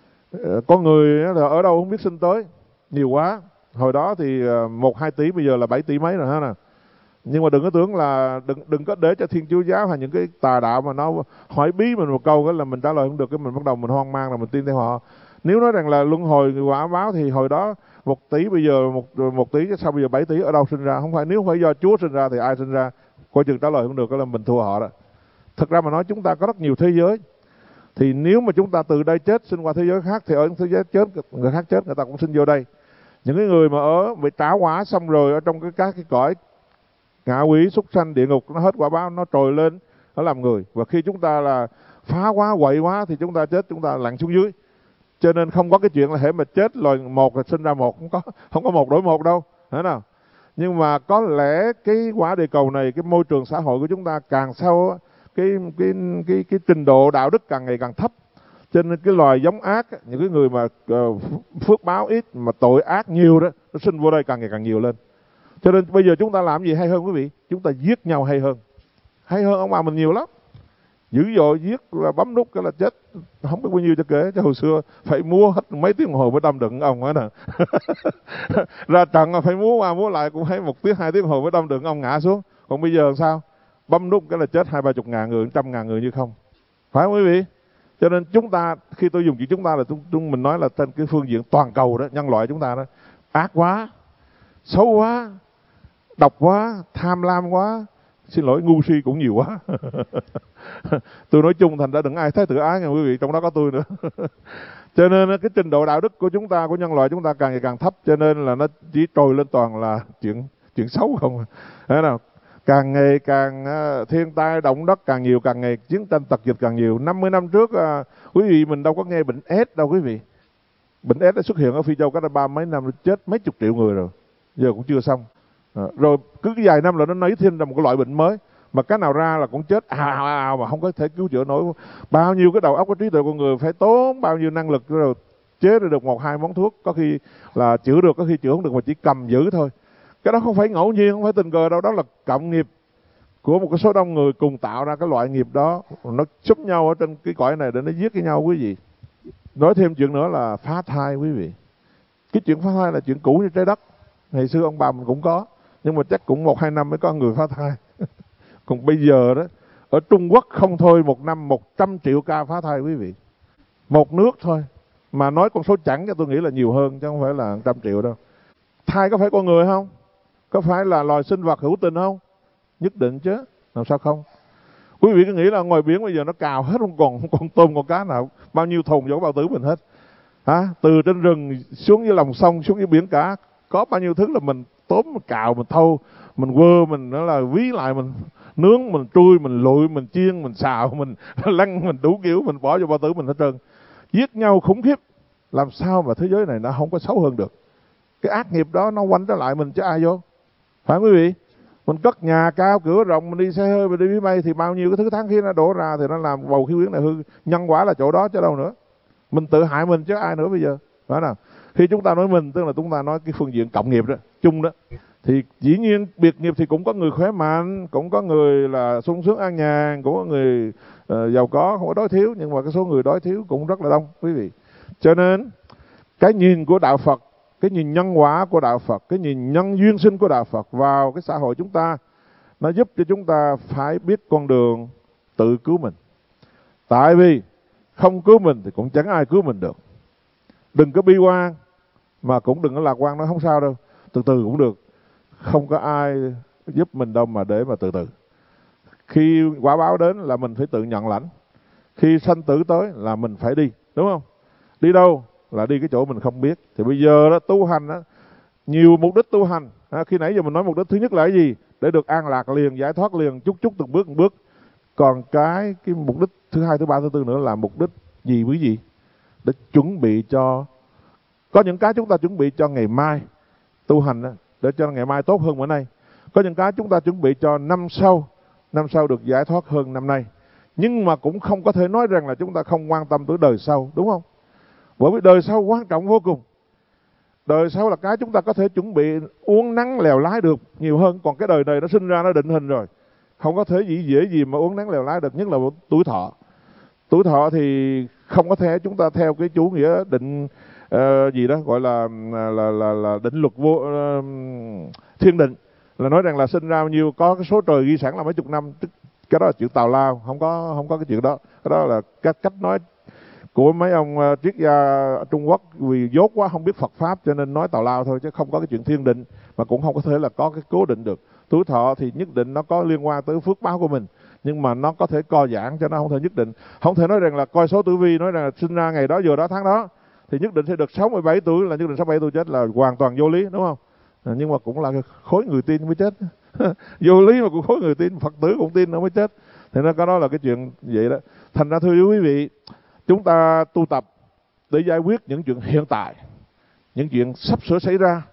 Con người là ở đâu không biết sinh tới, nhiều quá. Hồi đó thì một hai tỷ, bây giờ là bảy tỷ mấy rồi ha nè. Nhưng mà đừng có tưởng là đừng đừng có để cho Thiên Chúa giáo hay những cái tà đạo mà nó hỏi bí mình một câu cái là mình trả lời không được, cái mình bắt đầu mình hoang mang là mình tin theo họ. Nếu nói rằng là luân hồi quả báo thì hồi đó một tỷ bây giờ một một tỷ sao bây giờ bảy tỷ ở đâu sinh ra? Không phải, nếu không phải do Chúa sinh ra thì ai sinh ra? Coi chừng trả lời không được đó là mình thua họ đó. Thực ra mà nói chúng ta có rất nhiều thế giới. Thì nếu mà chúng ta từ đây chết sinh qua thế giới khác thì ở thế giới chết người khác chết người ta cũng sinh vô đây. Những cái người mà ở bị tráo hóa xong rồi ở trong cái các cái cõi ngạ quỷ, súc sanh, địa ngục, nó hết quả báo nó trồi lên nó làm người. Và khi chúng ta là phá quá, quậy quá thì chúng ta chết, chúng ta lặn xuống dưới. Cho nên không có cái chuyện là hễ mà chết loài một là sinh ra một, không có không có một đổi một đâu, thấy nào? Nhưng mà có lẽ cái quả địa cầu này, cái môi trường xã hội của chúng ta càng sâu, cái cái cái cái trình độ đạo đức càng ngày càng thấp. Cho nên cái loài giống ác, những cái người mà uh, phước báo ít mà tội ác nhiều đó, nó sinh vô đây càng ngày càng nhiều lên. Cho nên bây giờ chúng ta làm gì hay hơn quý vị? Chúng ta giết nhau hay hơn. Hay hơn ông bà mình nhiều lắm. Dữ dội giết là bấm nút cái là chết, không biết bao nhiêu cho kể. Chứ hồi xưa phải múa hết mấy tiếng đồng hồ mới đâm được ông ấy nè. Ra trận là phải múa qua múa lại cũng thấy một tiếng hai tiếng đồng hồ mới đâm được ông ngã xuống. Còn bây giờ sao? Bấm nút cái là chết hai ba chục ngàn người, trăm ngàn người như không. Phải không quý vị? Cho nên chúng ta, khi tôi dùng chữ chúng ta là chúng, chúng mình nói là trên cái phương diện toàn cầu đó, nhân loại chúng ta đó, ác quá, xấu quá, độc quá, tham lam quá, xin lỗi ngu si cũng nhiều quá. Tôi nói chung thành ra đừng ai thấy tự ái nha quý vị, trong đó có tôi nữa. Cho nên cái trình độ đạo đức của chúng ta, của nhân loại chúng ta càng ngày càng thấp, cho nên là nó chỉ trồi lên toàn là chuyện chuyện xấu không. Thấy nào? Càng ngày càng uh, thiên tai động đất càng nhiều, càng ngày chiến tranh tật dịch càng nhiều. năm mươi năm trước uh, quý vị mình đâu có nghe bệnh ét đâu quý vị. Bệnh ét đã xuất hiện ở Phi Châu cách đây ba mấy năm, chết mấy chục triệu người rồi, giờ cũng chưa xong. À, rồi cứ vài năm là nó nấy thêm ra một cái loại bệnh mới, mà cái nào ra là cũng chết ào ào ào mà không có thể cứu chữa nổi. Bao nhiêu cái đầu óc, cái trí tuệ con người phải tốn bao nhiêu năng lực rồi chế ra được một hai món thuốc, có khi là chữa được, có khi chữa không được mà chỉ cầm giữ thôi. Cái đó không phải ngẫu nhiên, không phải tình cờ đâu, đó là cộng nghiệp của một cái số đông người cùng tạo ra cái loại nghiệp đó. Nó xúc nhau ở trên cái cõi này để nó giết cái nhau quý vị. Nói thêm chuyện nữa là phá thai quý vị. Cái chuyện phá thai là chuyện cũ như trái đất. Ngày xưa ông bà mình cũng có, nhưng mà chắc cũng một hai năm mới có người phá thai. Còn bây giờ đó, ở Trung Quốc không thôi, một năm một trăm triệu ca phá thai quý vị. Một nước thôi. Mà nói con số chẵn cho tôi nghĩ là nhiều hơn, chứ không phải là một trăm triệu đâu. Thai có phải con người không? Có phải là loài sinh vật hữu tình không? Nhất định chứ, làm sao không? Quý vị cứ nghĩ là ngoài biển bây giờ nó cào hết, không còn không còn tôm con cá nào, bao nhiêu thùng vô bao tử mình hết. Hả? Từ trên rừng xuống dưới lòng sông, xuống dưới biển cả, có bao nhiêu thứ là mình tóm, mình cào, mình thâu, mình quơ, mình nó là ví lại, mình nướng, mình trui, mình lụi, mình chiên, mình xào, mình lăn, mình đủ kiểu, mình bỏ vô bao tử mình hết trơn. Giết nhau khủng khiếp. Làm sao mà thế giới này nó không có xấu hơn được? Cái ác nghiệp đó nó quanh trở lại mình chứ ai vô. Phải không quý vị? Mình cất nhà cao cửa rộng, mình đi xe hơi, mình đi máy bay thì bao nhiêu cái thứ tháng khí nó đổ ra thì nó làm bầu khí quyển này hư. Nhân quả là chỗ đó chứ đâu nữa. Mình tự hại mình chứ ai nữa bây giờ. Phải nào? Khi chúng ta nói mình, tức là chúng ta nói cái phương diện cộng nghiệp đó, chung đó. Thì dĩ nhiên biệt nghiệp thì cũng có người khỏe mạnh, cũng có người là sung sướng an nhàn, cũng có người uh, giàu có, không có đói thiếu. Nhưng mà cái số người đói thiếu cũng rất là đông quý vị. Cho nên cái nhìn của đạo Phật, cái nhìn nhân quả của đạo Phật, cái nhìn nhân duyên sinh của đạo Phật vào cái xã hội chúng ta, nó giúp cho chúng ta phải biết con đường tự cứu mình. Tại vì không cứu mình thì cũng chẳng ai cứu mình được. Đừng có bi quan, mà cũng đừng có lạc quan, nói không sao đâu, từ từ cũng được. Không có ai giúp mình đâu mà để mà từ từ. Khi quả báo đến là mình phải tự nhận lãnh. Khi sanh tử tới là mình phải đi, đúng không? Đi đâu? Là đi cái chỗ mình không biết. Thì bây giờ đó tu hành đó, nhiều mục đích tu hành. À, khi nãy giờ mình nói mục đích thứ nhất là cái gì? Để được an lạc liền, giải thoát liền, chút chút từng bước từng bước. Còn cái cái mục đích thứ hai, thứ ba, thứ tư nữa là mục đích gì quý vị? Để chuẩn bị cho, có những cái chúng ta chuẩn bị cho ngày mai tu hành đó, để cho ngày mai tốt hơn bữa nay. Có những cái chúng ta chuẩn bị cho năm sau, năm sau được giải thoát hơn năm nay. Nhưng mà cũng không có thể nói rằng là chúng ta không quan tâm tới đời sau, đúng không? Bởi vì đời sau quan trọng vô cùng. Đời sau là cái chúng ta có thể chuẩn bị uốn nắn lèo lái được nhiều hơn. Còn cái đời này nó sinh ra nó định hình rồi, không có thể dễ dễ gì mà uốn nắn lèo lái được. Nhất là tuổi thọ. Tuổi thọ thì không có thể chúng ta theo cái chủ nghĩa định uh, gì đó gọi là là là, là định luật vô uh, thiên định, là nói rằng là sinh ra bao nhiêu có cái số trời ghi sẵn là mấy chục năm. Cái đó là chuyện tào lao, không có không có cái chuyện đó. Cái đó là cách cách nói của mấy ông uh, triết gia Trung Quốc vì dốt quá không biết Phật pháp cho nên nói tào lao thôi, chứ không có cái chuyện thiên định, mà cũng không có thể là có cái cố định được. Tuổi thọ thì nhất định nó có liên quan tới phước báo của mình, nhưng mà nó có thể co giãn, cho nó không thể nhất định. Không thể nói rằng là coi số tử vi nói rằng là sinh ra ngày đó giờ đó tháng đó thì nhất định sẽ được sáu mươi bảy tuổi, là nhất định sáu mươi bảy tuổi chết, là hoàn toàn vô lý, đúng không? À, nhưng mà cũng là khối người tin mới chết. Vô lý mà cũng khối người tin, Phật tử cũng tin nó mới chết. Thì nó có đó là cái chuyện vậy đó. Thành ra thưa quý vị, chúng ta tu tập để giải quyết những chuyện hiện tại, những chuyện sắp sửa xảy ra,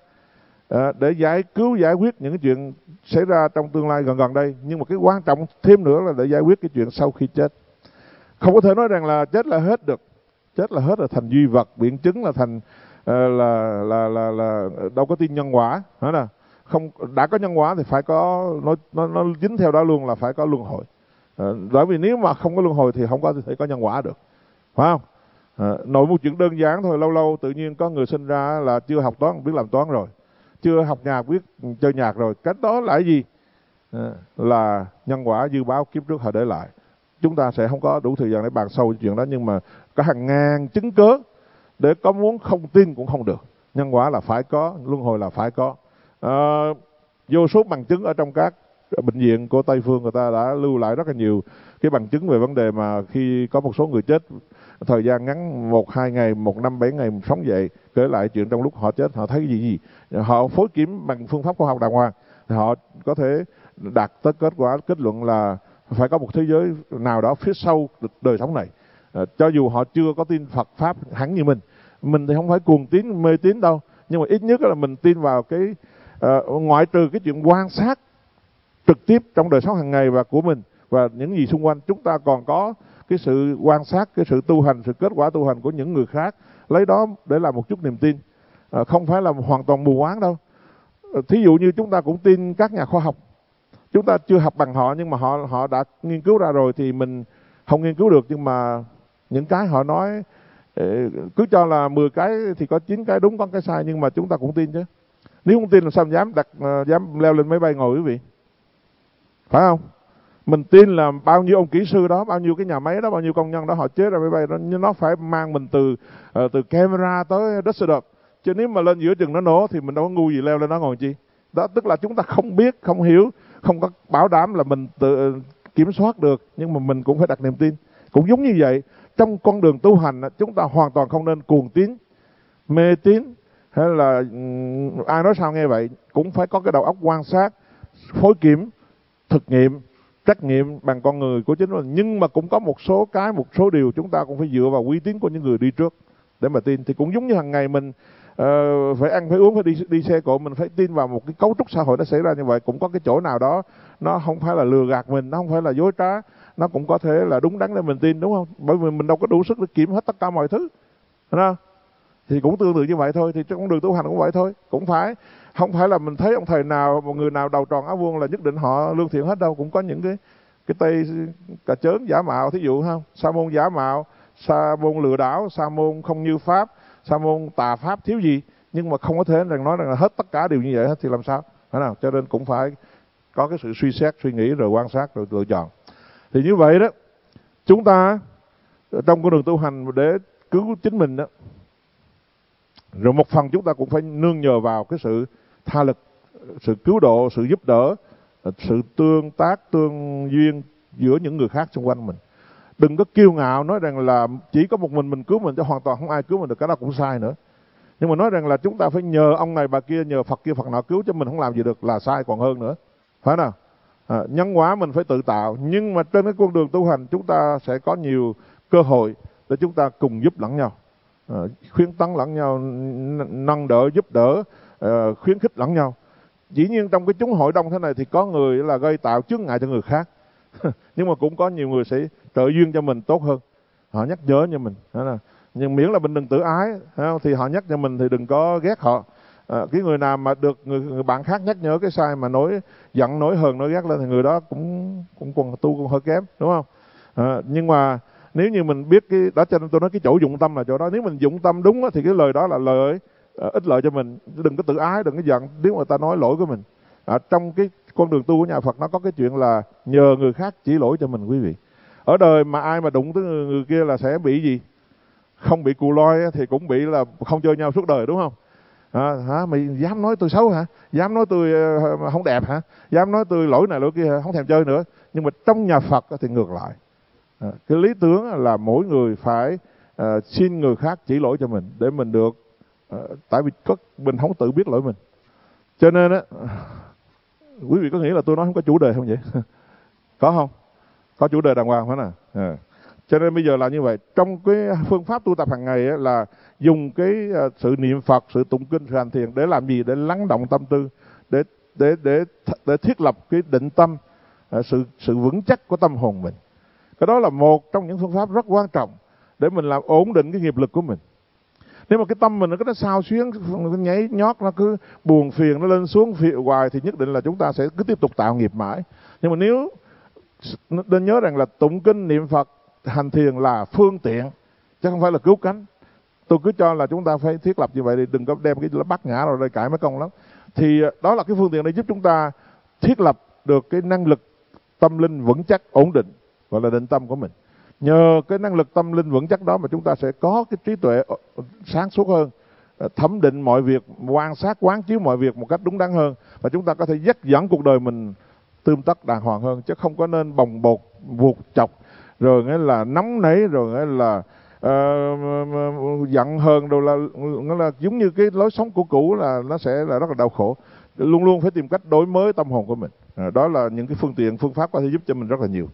à, để giải cứu giải quyết những chuyện xảy ra trong tương lai gần gần đây. Nhưng mà cái quan trọng thêm nữa là để giải quyết cái chuyện sau khi chết. Không có thể nói rằng là chết là hết được. Chết là hết là thành duy vật, biện chứng là thành uh, là, là là là đâu có tin nhân quả, hả nè? Không, đã có nhân quả thì phải có, nó nó nó dính theo đó luôn là phải có luân hồi. À, bởi vì nếu mà không có luân hồi thì không có thể có nhân quả được, phải không? À, nội một chuyện đơn giản thôi, lâu lâu tự nhiên có người sinh ra là chưa học toán biết làm toán rồi, chưa học nhạc biết chơi nhạc rồi. Cái đó là cái gì? À, là nhân quả dư báo kiếp trước họ để lại. Chúng ta sẽ không có đủ thời gian để bàn sâu chuyện đó, nhưng mà có hàng ngàn chứng cớ để có muốn không tin cũng không được. Nhân quả là phải có, luân hồi là phải có. À, vô số bằng chứng ở trong các bệnh viện của Tây Phương, người ta đã lưu lại rất là nhiều cái bằng chứng về vấn đề mà khi có một số người chết thời gian ngắn, một hai ngày, một năm bảy ngày sống dậy, kể lại chuyện trong lúc họ chết họ thấy gì gì, họ phối kiểm bằng phương pháp khoa học đàng hoàng, thì họ có thể đạt tới kết quả kết luận là phải có một thế giới nào đó phía sau đời sống này. À, cho dù họ chưa có tin Phật pháp hẳn như mình, mình thì không phải cuồng tín mê tín đâu, nhưng mà ít nhất là mình tin vào cái uh, ngoại trừ cái chuyện quan sát trực tiếp trong đời sống hàng ngày và của mình và những gì xung quanh, chúng ta còn có cái sự quan sát, cái sự tu hành, sự kết quả tu hành của những người khác, lấy đó để làm một chút niềm tin. À, không phải là hoàn toàn mù quáng đâu. À, thí dụ như chúng ta cũng tin các nhà khoa học, chúng ta chưa học bằng họ nhưng mà họ họ đã nghiên cứu ra rồi thì mình không nghiên cứu được, nhưng mà những cái họ nói cứ cho là mười cái thì có chín cái đúng, có cái sai, nhưng mà chúng ta cũng tin chứ. Nếu không tin là sao dám đặt dám leo lên máy bay ngồi quý vị, phải không? Mình tin là bao nhiêu ông kỹ sư đó, bao nhiêu cái nhà máy đó, bao nhiêu công nhân đó họ chế ra máy bay đó, nhưng nó phải mang mình từ uh, từ camera tới Düsseldorf, chứ nếu mà lên giữa chừng nó nổ thì mình đâu có ngu gì leo lên đó ngồi chi. Đó tức là chúng ta không biết, không hiểu, không có bảo đảm là mình tự uh, kiểm soát được, nhưng mà mình cũng phải đặt niềm tin. Cũng giống như vậy, trong con đường tu hành chúng ta hoàn toàn không nên cuồng tín, mê tín, hay là um, ai nói sao nghe vậy. Cũng phải có cái đầu óc quan sát, phối kiểm, thực nghiệm, trách nhiệm bằng con người của chính mình. Nhưng mà cũng có một số cái, một số điều chúng ta cũng phải dựa vào uy tín của những người đi trước để mà tin. Thì cũng giống như hàng ngày mình uh, phải ăn, phải uống, phải đi đi xe cộ, mình phải tin vào một cái cấu trúc xã hội nó xảy ra như vậy. Cũng có cái chỗ nào đó nó không phải là lừa gạt mình, nó không phải là dối trá, nó cũng có thể là đúng đắn để mình tin, đúng không? Bởi vì mình đâu có đủ sức để kiểm hết tất cả mọi thứ, đúng không? Thì cũng tương tự như vậy thôi. Thì trong con đường tu hành cũng vậy thôi. Cũng phải, không phải là mình thấy ông thầy nào, một người nào đầu tròn áo vuông là nhất định họ lương thiện hết đâu. Cũng có những cái cái tay cà chớn giả mạo, thí dụ không? Sa môn giả mạo, sa môn lừa đảo, sa môn không như pháp, sa môn tà pháp thiếu gì. Nhưng mà không có thể rằng nói rằng là hết tất cả đều như vậy hết thì làm sao? Phải nào? Cho nên cũng phải có cái sự suy xét, suy nghĩ rồi quan sát rồi lựa chọn. Thì như vậy đó, chúng ta trong con đường tu hành để cứu chính mình đó, rồi một phần chúng ta cũng phải nương nhờ vào cái sự tha lực, sự cứu độ, sự giúp đỡ, sự tương tác, tương duyên giữa những người khác xung quanh mình. Đừng có kiêu ngạo nói rằng là chỉ có một mình mình cứu mình, cho hoàn toàn không ai cứu mình được, cái đó cũng sai nữa. Nhưng mà nói rằng là chúng ta phải nhờ ông này bà kia, nhờ Phật kia Phật nọ cứu, cho mình không làm gì được là sai còn hơn nữa. Phải nào? À, nhân quả mình phải tự tạo. Nhưng mà trên cái con đường tu hành chúng ta sẽ có nhiều cơ hội để chúng ta cùng giúp lẫn nhau, à, khuyến tấn lẫn nhau, nâng đỡ, giúp đỡ, à, khuyến khích lẫn nhau. Dĩ nhiên trong cái chúng hội đông thế này thì có người là gây tạo chướng ngại cho người khác nhưng mà cũng có nhiều người sẽ trợ duyên cho mình tốt hơn, họ nhắc nhở cho mình. Nhưng miễn là mình đừng tự ái thì họ nhắc cho mình thì đừng có ghét họ. À, cái người nào mà được người, người bạn khác nhắc nhở cái sai mà nổi giận, nổi hờn, nổi ghét lên thì người đó cũng cũng còn tu cũng hơi kém, đúng không? À, nhưng mà nếu như mình biết cái đó, cho nên tôi nói cái chỗ dụng tâm là chỗ đó. Nếu mình dụng tâm đúng thì cái lời đó là lời uh, ích lợi cho mình. Đừng có tự ái, đừng có giận nếu người ta nói lỗi của mình. À, trong cái con đường tu của nhà Phật nó có cái chuyện là nhờ người khác chỉ lỗi cho mình, quý vị. Ở đời mà ai mà đụng tới người, người kia là sẽ bị gì? không bị cù loi thì cũng bị là không chơi nhau suốt đời, đúng không? À, hả mày dám nói tôi xấu hả? Dám nói tôi uh, không đẹp hả? Dám nói tôi lỗi này lỗi kia hả? Không thèm chơi nữa. Nhưng mà trong nhà Phật thì ngược lại. À, cái lý tưởng là mỗi người phải uh, xin người khác chỉ lỗi cho mình để mình được, uh, tại vì có, mình không tự biết lỗi mình. Cho nên á, quý vị có nghĩ là tôi nói không có chủ đề không vậy? Có không? Có chủ đề đàng hoàng phải không? À. Cho nên bây giờ là như vậy. Trong cái phương pháp tu tập hàng ngày ấy, là dùng cái uh, sự niệm Phật, sự tụng kinh, sự hành thiền để làm gì? Để lắng động tâm tư, để để để để thiết lập cái định tâm, uh, sự sự vững chắc của tâm hồn mình. Cái đó là một trong những phương pháp rất quan trọng để mình làm ổn định cái nghiệp lực của mình. Nếu mà cái tâm mình nó cứ nó xao xuyến, nó nhảy nhót, nó cứ buồn phiền, nó lên xuống phiền hoài thì nhất định là chúng ta sẽ cứ tiếp tục tạo nghiệp mãi. Nhưng mà nếu nên nhớ rằng là tụng kinh, niệm Phật, hành thiền là phương tiện chứ không phải là cứu cánh. Tôi cứ cho là chúng ta phải thiết lập như vậy, thì đừng có đem cái bắt ngã rồi đây cãi mấy công lắm. Thì đó là cái phương tiện để giúp chúng ta thiết lập được cái năng lực tâm linh vững chắc, ổn định, gọi là định tâm của mình. Nhờ cái năng lực tâm linh vững chắc đó mà chúng ta sẽ có cái trí tuệ sáng suốt hơn, thẩm định mọi việc, quan sát quán chiếu mọi việc một cách đúng đắn hơn, và chúng ta có thể dắt dẫn cuộc đời mình tươm tất đàng hoàng hơn, chứ không có nên bồng bột, vuột chọc, rồi nghĩa là nóng nảy, rồi nghĩa là uh, giận hờn, rồi là, nghĩa là giống như cái lối sống của cũ là nó sẽ là rất là đau khổ. Luôn luôn phải tìm cách đổi mới tâm hồn của mình. À, đó là những cái phương tiện, phương pháp có thể giúp cho mình rất là nhiều.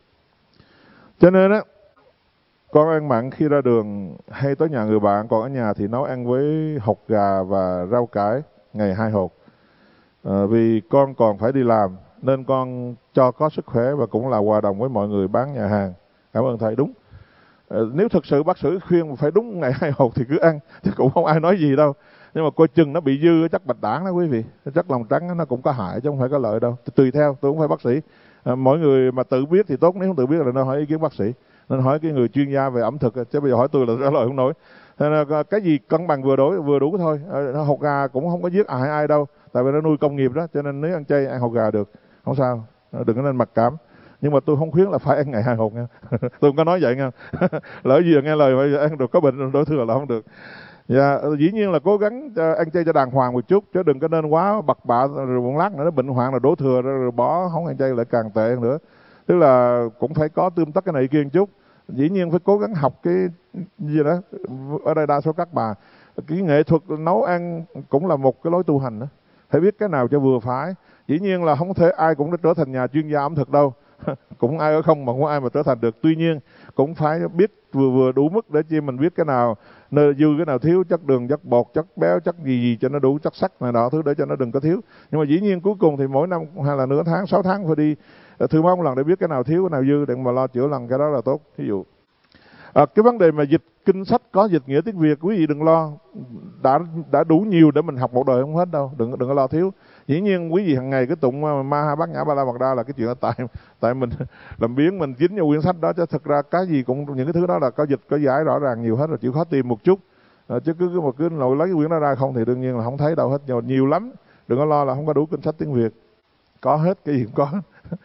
Cho nên á, con ăn mặn khi ra đường hay tới nhà người bạn, còn ở nhà thì nấu ăn với hột gà và rau cải ngày hai hột. À, vì con còn phải đi làm nên con cho có sức khỏe và cũng là hòa đồng với mọi người bán nhà hàng. Cảm ơn thầy. Đúng. À, nếu thực sự bác sĩ khuyên phải đúng ngày hai hột thì cứ ăn, chứ cũng không ai nói gì đâu. Nhưng mà coi chừng nó bị dư chất bạch đảng đó quý vị, chất lòng trắng nó cũng có hại chứ không phải có lợi đâu. Tùy theo, tôi không phải bác sĩ. À, mỗi người mà tự biết thì tốt, nếu không tự biết là nên hỏi ý kiến bác sĩ, nên hỏi cái người chuyên gia về ẩm thực, chứ bây giờ hỏi tôi là trả lời không nổi. Nên là cái gì cân bằng vừa đối vừa đủ thôi. À, hột gà cũng không có giết hại ai đâu, tại vì nó nuôi công nghiệp đó, cho nên nếu ăn chay ăn hột gà được, không sao, đừng có nên mặc cảm. Nhưng mà tôi không khuyến là phải ăn ngày hai hột nha. Tôi không có nói vậy nha. Lỡ gì nghe lời phải ăn được có bệnh đổ thừa là không được. Dạ, dĩ nhiên là cố gắng ăn chay cho đàng hoàng một chút, chứ đừng có nên quá bập bạ rồi một lát nữa nó bệnh hoạn là đổ thừa rồi bỏ không ăn chay lại càng tệ hơn nữa. Tức là cũng phải có tươm tất cái này kia một chút. Dĩ nhiên phải cố gắng học cái gì đó. Ở đây đa số các bà, cái nghệ thuật nấu ăn cũng là một cái lối tu hành đó. Phải biết cái nào cho vừa phải. Dĩ nhiên là không thể ai cũng đã trở thành nhà chuyên gia ẩm thực đâu. Cũng ai ở không mà không ai mà trở thành được. Tuy nhiên cũng phải biết vừa vừa đủ mức để chi mình biết cái nào nơi dư, cái nào thiếu, chất đường, chất bột, chất béo, chất gì gì cho nó đủ, chất sắt này nọ thứ để cho nó đừng có thiếu. Nhưng mà dĩ nhiên cuối cùng thì mỗi năm hay là nửa tháng, sáu tháng phải đi thử máu một lần để biết cái nào thiếu, cái nào dư để mà lo chữa lần, cái đó là tốt. Ví dụ à, cái vấn đề mà dịch kinh sách có dịch nghĩa tiếng Việt, quý vị đừng lo, đã đã đủ nhiều để mình học một đời không hết đâu, đừng đừng có lo thiếu. Dĩ nhiên quý vị hàng ngày cái tụng ma ha bát nhã ba la mật đa là cái chuyện tại tại mình làm biến mình dính vào quyển sách đó, chứ thực ra cái gì cũng những cái thứ đó là có dịch có giải rõ ràng nhiều hết rồi, chịu khó tìm một chút. À, chứ cứ mà cứ lội lấy cái quyển đó ra không thì đương nhiên là không thấy đâu hết, nhiều, nhiều lắm, đừng có lo là không có đủ kinh sách tiếng Việt, có hết, cái gì cũng có.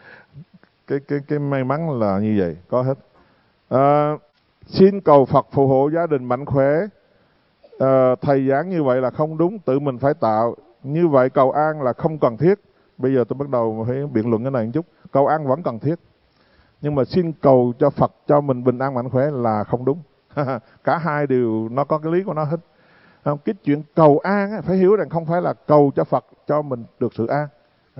cái cái cái may mắn là như vậy, có hết. À, xin cầu Phật phù hộ gia đình mạnh khỏe. À, thầy giảng như vậy là không đúng, tự mình phải tạo. Như vậy cầu an là không cần thiết. Bây giờ tôi bắt đầu phải biện luận cái này một chút. Cầu an vẫn cần thiết, nhưng mà xin cầu cho Phật cho mình bình an mạnh khỏe là không đúng. Cả hai đều nó có cái lý của nó hết. Cái chuyện cầu an phải hiểu rằng không phải là cầu cho Phật cho mình được sự an.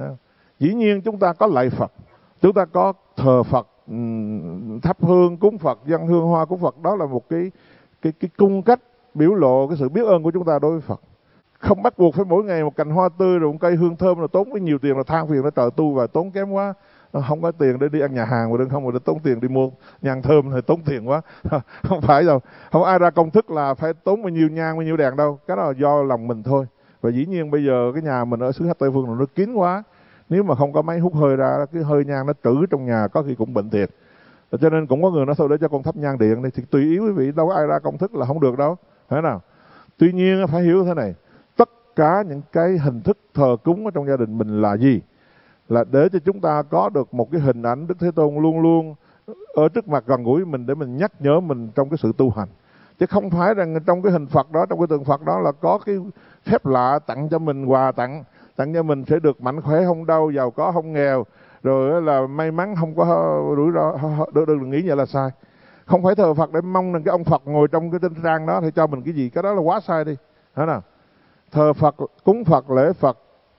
Dĩ nhiên chúng ta có lạy Phật, chúng ta có thờ Phật, thắp hương cúng Phật, dâng hương hoa cúng Phật, đó là một cái cái cái cung cách biểu lộ cái sự biết ơn của chúng ta đối với Phật. Không bắt buộc phải mỗi ngày một cành hoa tươi rồi một cây hương thơm rồi tốn cái nhiều tiền rồi than phiền nó trời tu và tốn kém quá, không có tiền để đi ăn nhà hàng mà đừng không mà để tốn tiền đi mua nhang thơm thì tốn tiền quá. Không phải đâu, không ai ra công thức là phải tốn bao nhiêu nhang bao nhiêu đèn đâu, cái đó là do lòng mình thôi. Và dĩ nhiên bây giờ cái nhà mình ở xứ Hắc Tây Phương nó kín quá, nếu mà không có máy hút hơi ra, cái hơi nhang nó trữ trong nhà có khi cũng bệnh thiệt. Cho nên cũng có người nói thôi để cho con thắp nhang điện đi, thì tùy ý quý vị, đâu có ai ra công thức là không được đâu, thế nào. Tuy nhiên phải hiểu thế này, tất cả những cái hình thức thờ cúng ở trong gia đình mình là gì? Là để cho chúng ta có được một cái hình ảnh Đức Thế Tôn luôn luôn ở trước mặt gần gũi mình để mình nhắc nhở mình trong cái sự tu hành. chứ không phải rằng trong cái hình Phật đó, trong cái tượng Phật đó là có cái phép lạ tặng cho mình, quà tặng tặng cho mình sẽ được mạnh khỏe không đau, giàu có không nghèo, rồi là may mắn không có rủi ro. Đừng, đừng nghĩ vậy là sai. Không phải thờ Phật để mong rằng cái ông Phật ngồi trong cái tinh trang đó thì cho mình cái gì, cái đó là quá sai đi. Thấy nào? Thờ Phật, cúng Phật, lễ Phật,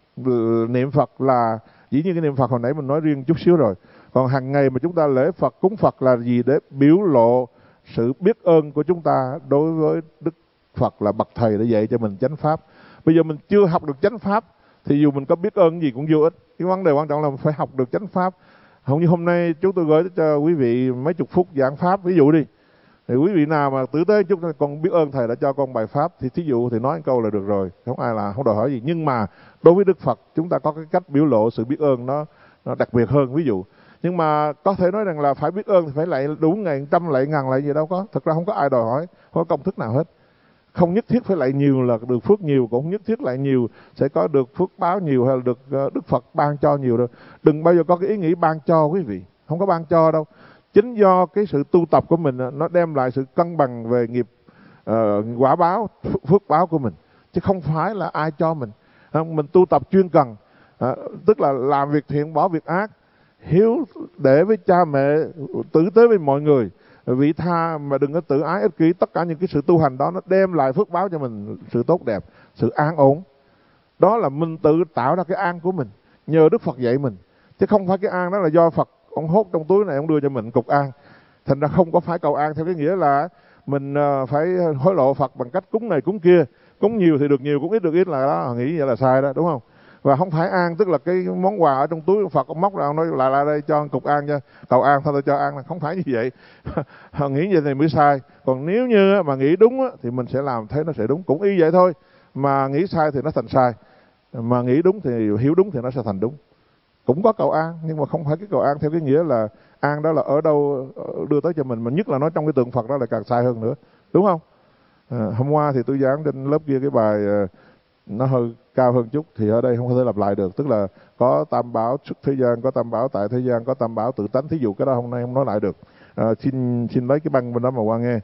niệm Phật là dĩ nhiên cái niệm Phật hồi nãy mình nói riêng chút xíu rồi. Còn hàng ngày mà chúng ta lễ Phật, cúng Phật là gì? Để biểu lộ sự biết ơn của chúng ta đối với Đức Phật là bậc thầy đã dạy cho mình chánh pháp. Bây giờ mình chưa học được chánh pháp thì dù mình có biết ơn gì cũng vô ích. Cái vấn đề quan trọng là mình phải học được chánh pháp. Không như hôm nay chúng tôi gửi cho quý vị mấy chục phút giảng pháp, ví dụ đi, thì quý vị nào mà tử tế chút con biết ơn thầy đã cho con bài pháp thì thí dụ thì nói một câu là được rồi, không ai là không đòi hỏi gì. Nhưng mà đối với Đức Phật chúng ta có cái cách biểu lộ sự biết ơn nó, nó đặc biệt hơn, ví dụ. Nhưng mà có thể nói rằng là phải biết ơn thì phải lạy đủ ngàn trăm lạy ngàn lạy gì đâu có. Thật ra không có ai đòi hỏi, không có công thức nào hết. Không nhất thiết phải lạy nhiều là được phước nhiều, cũng không nhất thiết lạy nhiều sẽ có được phước báo nhiều hay là được Đức Phật ban cho nhiều đâu. Đừng bao giờ có cái ý nghĩ ban cho quý vị, không có ban cho đâu. Chính do cái sự tu tập của mình nó đem lại sự cân bằng về nghiệp uh, quả báo, phước báo của mình, chứ không phải là ai cho mình. Mình tu tập chuyên cần, uh, tức là làm việc thiện bỏ việc ác, hiếu để với cha mẹ, tử tế với mọi người, vị tha mà đừng có tự ái ích kỷ. Tất cả những cái sự tu hành đó nó đem lại phước báo cho mình, sự tốt đẹp, sự an ổn. Đó là mình tự tạo ra cái an của mình, nhờ Đức Phật dạy mình, chứ không phải cái an đó là do Phật ông hốt trong túi này ông đưa cho mình cục an. Thành ra không có phải cầu an theo cái nghĩa là mình phải hối lộ Phật bằng cách cúng này cúng kia, cúng nhiều thì được nhiều, cúng ít được ít, là đó, nghĩ vậy là sai đó, đúng không? Và không phải an tức là cái món quà ở trong túi Phật ông móc ra ông nói lại lại đây cho cục an cho cầu an thôi, tôi cho an, là không phải như vậy. Họ nghĩ vậy thì mới sai. Còn nếu như mà nghĩ đúng thì mình sẽ làm thấy nó sẽ đúng, cũng y vậy thôi. Mà nghĩ sai thì nó thành sai, mà nghĩ đúng thì hiểu đúng thì nó sẽ thành đúng. Cũng có cầu an nhưng mà không phải cái cầu an theo cái nghĩa là an đó là ở đâu đưa tới cho mình, mà nhất là nói trong cái tượng Phật đó là càng sai hơn nữa, đúng không? À, hôm qua thì tôi giảng trên lớp kia cái bài nó hơi cao hơn chút, thì ở đây không thể lặp lại được. Tức là có tam bảo xuất thế gian, có tam bảo tại thế gian, có tam bảo tự tánh. Thí dụ cái đó hôm nay không nói lại được. À, xin xin lấy cái băng bên đó mà qua nghe.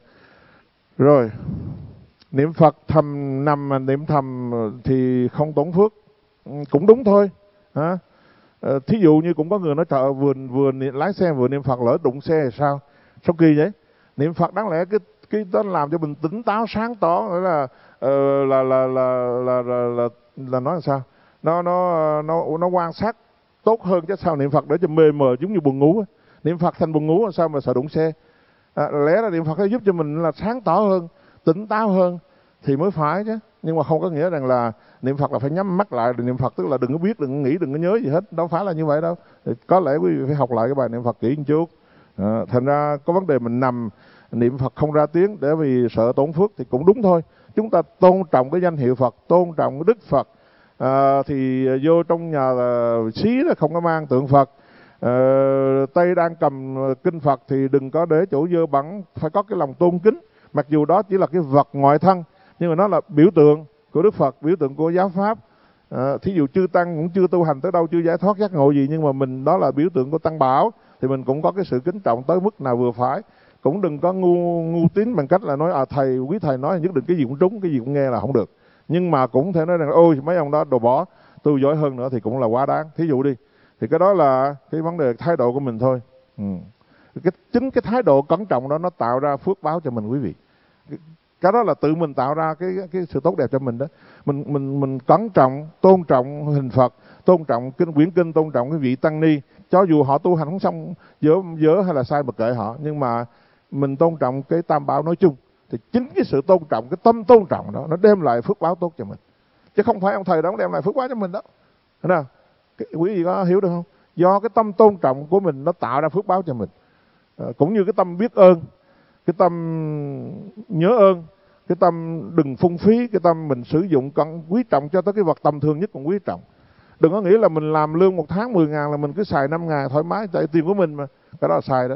Rồi, niệm Phật thầm nằm mà niệm thầm thì không tổn phước, cũng đúng thôi. Hả? À, thí dụ như cũng có người nói trời, vừa vừa lái xe vừa niệm Phật lỡ đụng xe thì sao? Sao kỳ vậy? Niệm Phật đáng lẽ cái cái đó làm cho mình tỉnh táo sáng tỏ, nghĩa là uh, là, là, là, là, là, là là nói làm sao? Nó nó nó nó quan sát tốt hơn chứ sao niệm Phật để cho mê mờ giống như buồn ngủ. Niệm Phật thành buồn ngủ làm sao mà sợ đụng xe? À, lẽ là niệm Phật sẽ giúp cho mình là sáng tỏ hơn, tỉnh táo hơn thì mới phải chứ. Nhưng mà không có nghĩa rằng là niệm Phật là phải nhắm mắt lại rồi niệm Phật, tức là đừng có biết, đừng có nghĩ, đừng có nhớ gì hết. Đâu phải là như vậy đâu. Thì có lẽ quý vị phải học lại cái bài niệm Phật kỹ một chút. À, thành ra có vấn đề mình nằm niệm Phật không ra tiếng để vì sợ tổn phước thì cũng đúng thôi. Chúng ta tôn trọng cái danh hiệu Phật, tôn trọng cái Đức Phật. À, thì vô trong nhà là xí là không có mang tượng Phật. À, tay đang cầm kinh Phật thì đừng có để chỗ dơ bẩn, phải có cái lòng tôn kính. Mặc dù đó chỉ là cái vật ngoại thân, nhưng mà nó là biểu tượng của Đức Phật, biểu tượng của giáo pháp. À, thí dụ chư tăng cũng chưa tu hành tới đâu, chưa giải thoát giác ngộ gì, nhưng mà mình đó là biểu tượng của tăng bảo, thì mình cũng có cái sự kính trọng tới mức nào vừa phải. Cũng đừng có ngu ngu tín bằng cách là nói à thầy, quý thầy nói nhất định cái gì cũng trúng, cái gì cũng nghe là không được. Nhưng mà cũng thể nói rằng ôi mấy ông đó đồ bỏ, tôi giỏi hơn nữa thì cũng là quá đáng. Thí dụ đi, thì cái đó là cái vấn đề thái độ của mình thôi. Ừ. Cái, chính cái thái độ cẩn trọng đó nó tạo ra phước báo cho mình quý vị. Cái, cái đó là tự mình tạo ra cái cái sự tốt đẹp cho mình đó. Mình mình mình cẩn trọng, tôn trọng hình Phật, tôn trọng kinh quyển kinh, tôn trọng cái vị tăng ni, cho dù họ tu hành không xong dở dở hay là sai mà kệ họ, nhưng mà mình tôn trọng cái tam bảo nói chung. Thì chính cái sự tôn trọng, cái tâm tôn trọng đó nó đem lại phước báo tốt cho mình, chứ không phải ông thầy đó đem lại phước báo cho mình đó. Thấy không? Cái, quý vị có hiểu được không? Do cái tâm tôn trọng của mình nó tạo ra phước báo cho mình. À, cũng như cái tâm biết ơn, cái tâm nhớ ơn, cái tâm đừng phung phí, cái tâm mình sử dụng cần quý trọng cho tới cái vật tầm thường nhất cũng quý trọng. Đừng có nghĩ là mình làm lương một tháng mười ngàn là mình cứ xài năm ngàn thoải mái, tại tiền của mình mà. Cái đó là sai đó.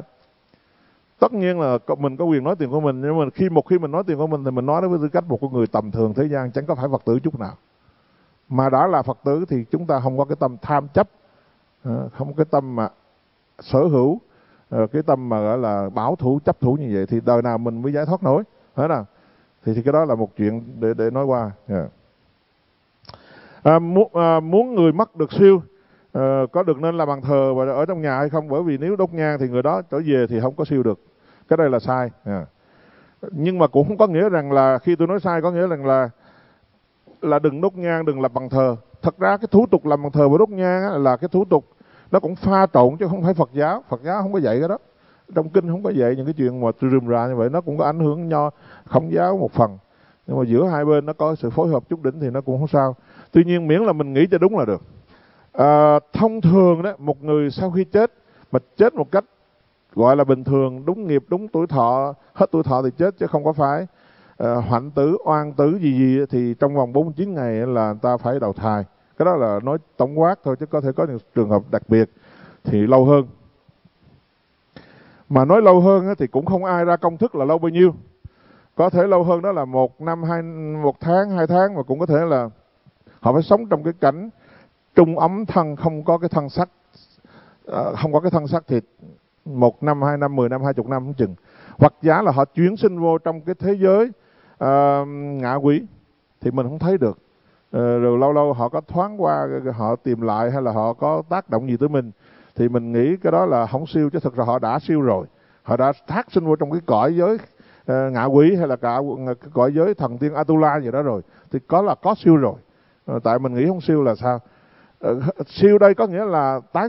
Tất nhiên là mình có quyền nói tiền của mình, nhưng mà khi một khi mình nói tiền của mình thì mình nói đó với tư cách một con người tầm thường thế gian, chẳng có phải Phật tử chút nào. Mà đã là Phật tử thì chúng ta không có cái tâm tham chấp, không có cái tâm mà sở hữu, cái tâm mà gọi là bảo thủ chấp thủ như vậy thì đời nào mình mới giải thoát nổi, phải nào? thì, thì cái đó là một chuyện để để nói qua. Yeah. À, muốn, à, muốn người mất được siêu, à, có được nên là bàn thờ và ở trong nhà hay không? Bởi vì nếu đốt nhang thì người đó trở về thì không có siêu được. Cái đây là sai. Yeah. Nhưng mà cũng không có nghĩa rằng là khi tôi nói sai có nghĩa rằng là là đừng đốt nhang, đừng lập bàn thờ. Thật ra cái thủ tục làm bàn thờ và đốt nhang á, là cái thủ tục nó cũng pha trộn chứ không phải Phật giáo. Phật giáo không có dạy cái đó. Trong kinh không có dạy những cái chuyện mà rườm rà như vậy. Nó cũng có ảnh hưởng nho Khổng giáo một phần. Nhưng mà giữa hai bên nó có sự phối hợp chút đỉnh thì nó cũng không sao. Tuy nhiên miễn là mình nghĩ cho đúng là được. À, thông thường đó, một người sau khi chết mà chết một cách gọi là bình thường, đúng nghiệp, đúng tuổi thọ, hết tuổi thọ thì chết, chứ không có phải à, hoạnh tử, oan tử gì gì thì trong vòng bốn mươi chín ngày là người ta phải đầu thai. Cái đó là nói tổng quát thôi, chứ có thể có những trường hợp đặc biệt thì lâu hơn. Mà nói lâu hơn thì cũng không ai ra công thức là lâu bao nhiêu. Có thể lâu hơn đó là một năm, hai, một tháng, hai tháng, mà cũng có thể là họ phải sống trong cái cảnh trung ấm thân, không có cái thân sắc, không có cái thân xác thịt, một năm, hai năm, mười năm, hai chục năm không chừng. Hoặc giả là họ chuyển sinh vô trong cái thế giới uh, ngạ quỷ thì mình không thấy được. Uh, rồi lâu lâu họ có thoáng qua, họ tìm lại hay là họ có tác động gì tới mình thì mình nghĩ cái đó là không siêu, chứ thực ra họ đã siêu rồi. Họ đã thác sinh vô trong cái cõi giới uh, ngạ quỷ hay là cả cái cõi giới thần tiên Atula gì đó rồi, thì có là có siêu rồi. Uh, tại mình nghĩ không siêu là sao? Uh, siêu đây có nghĩa là tái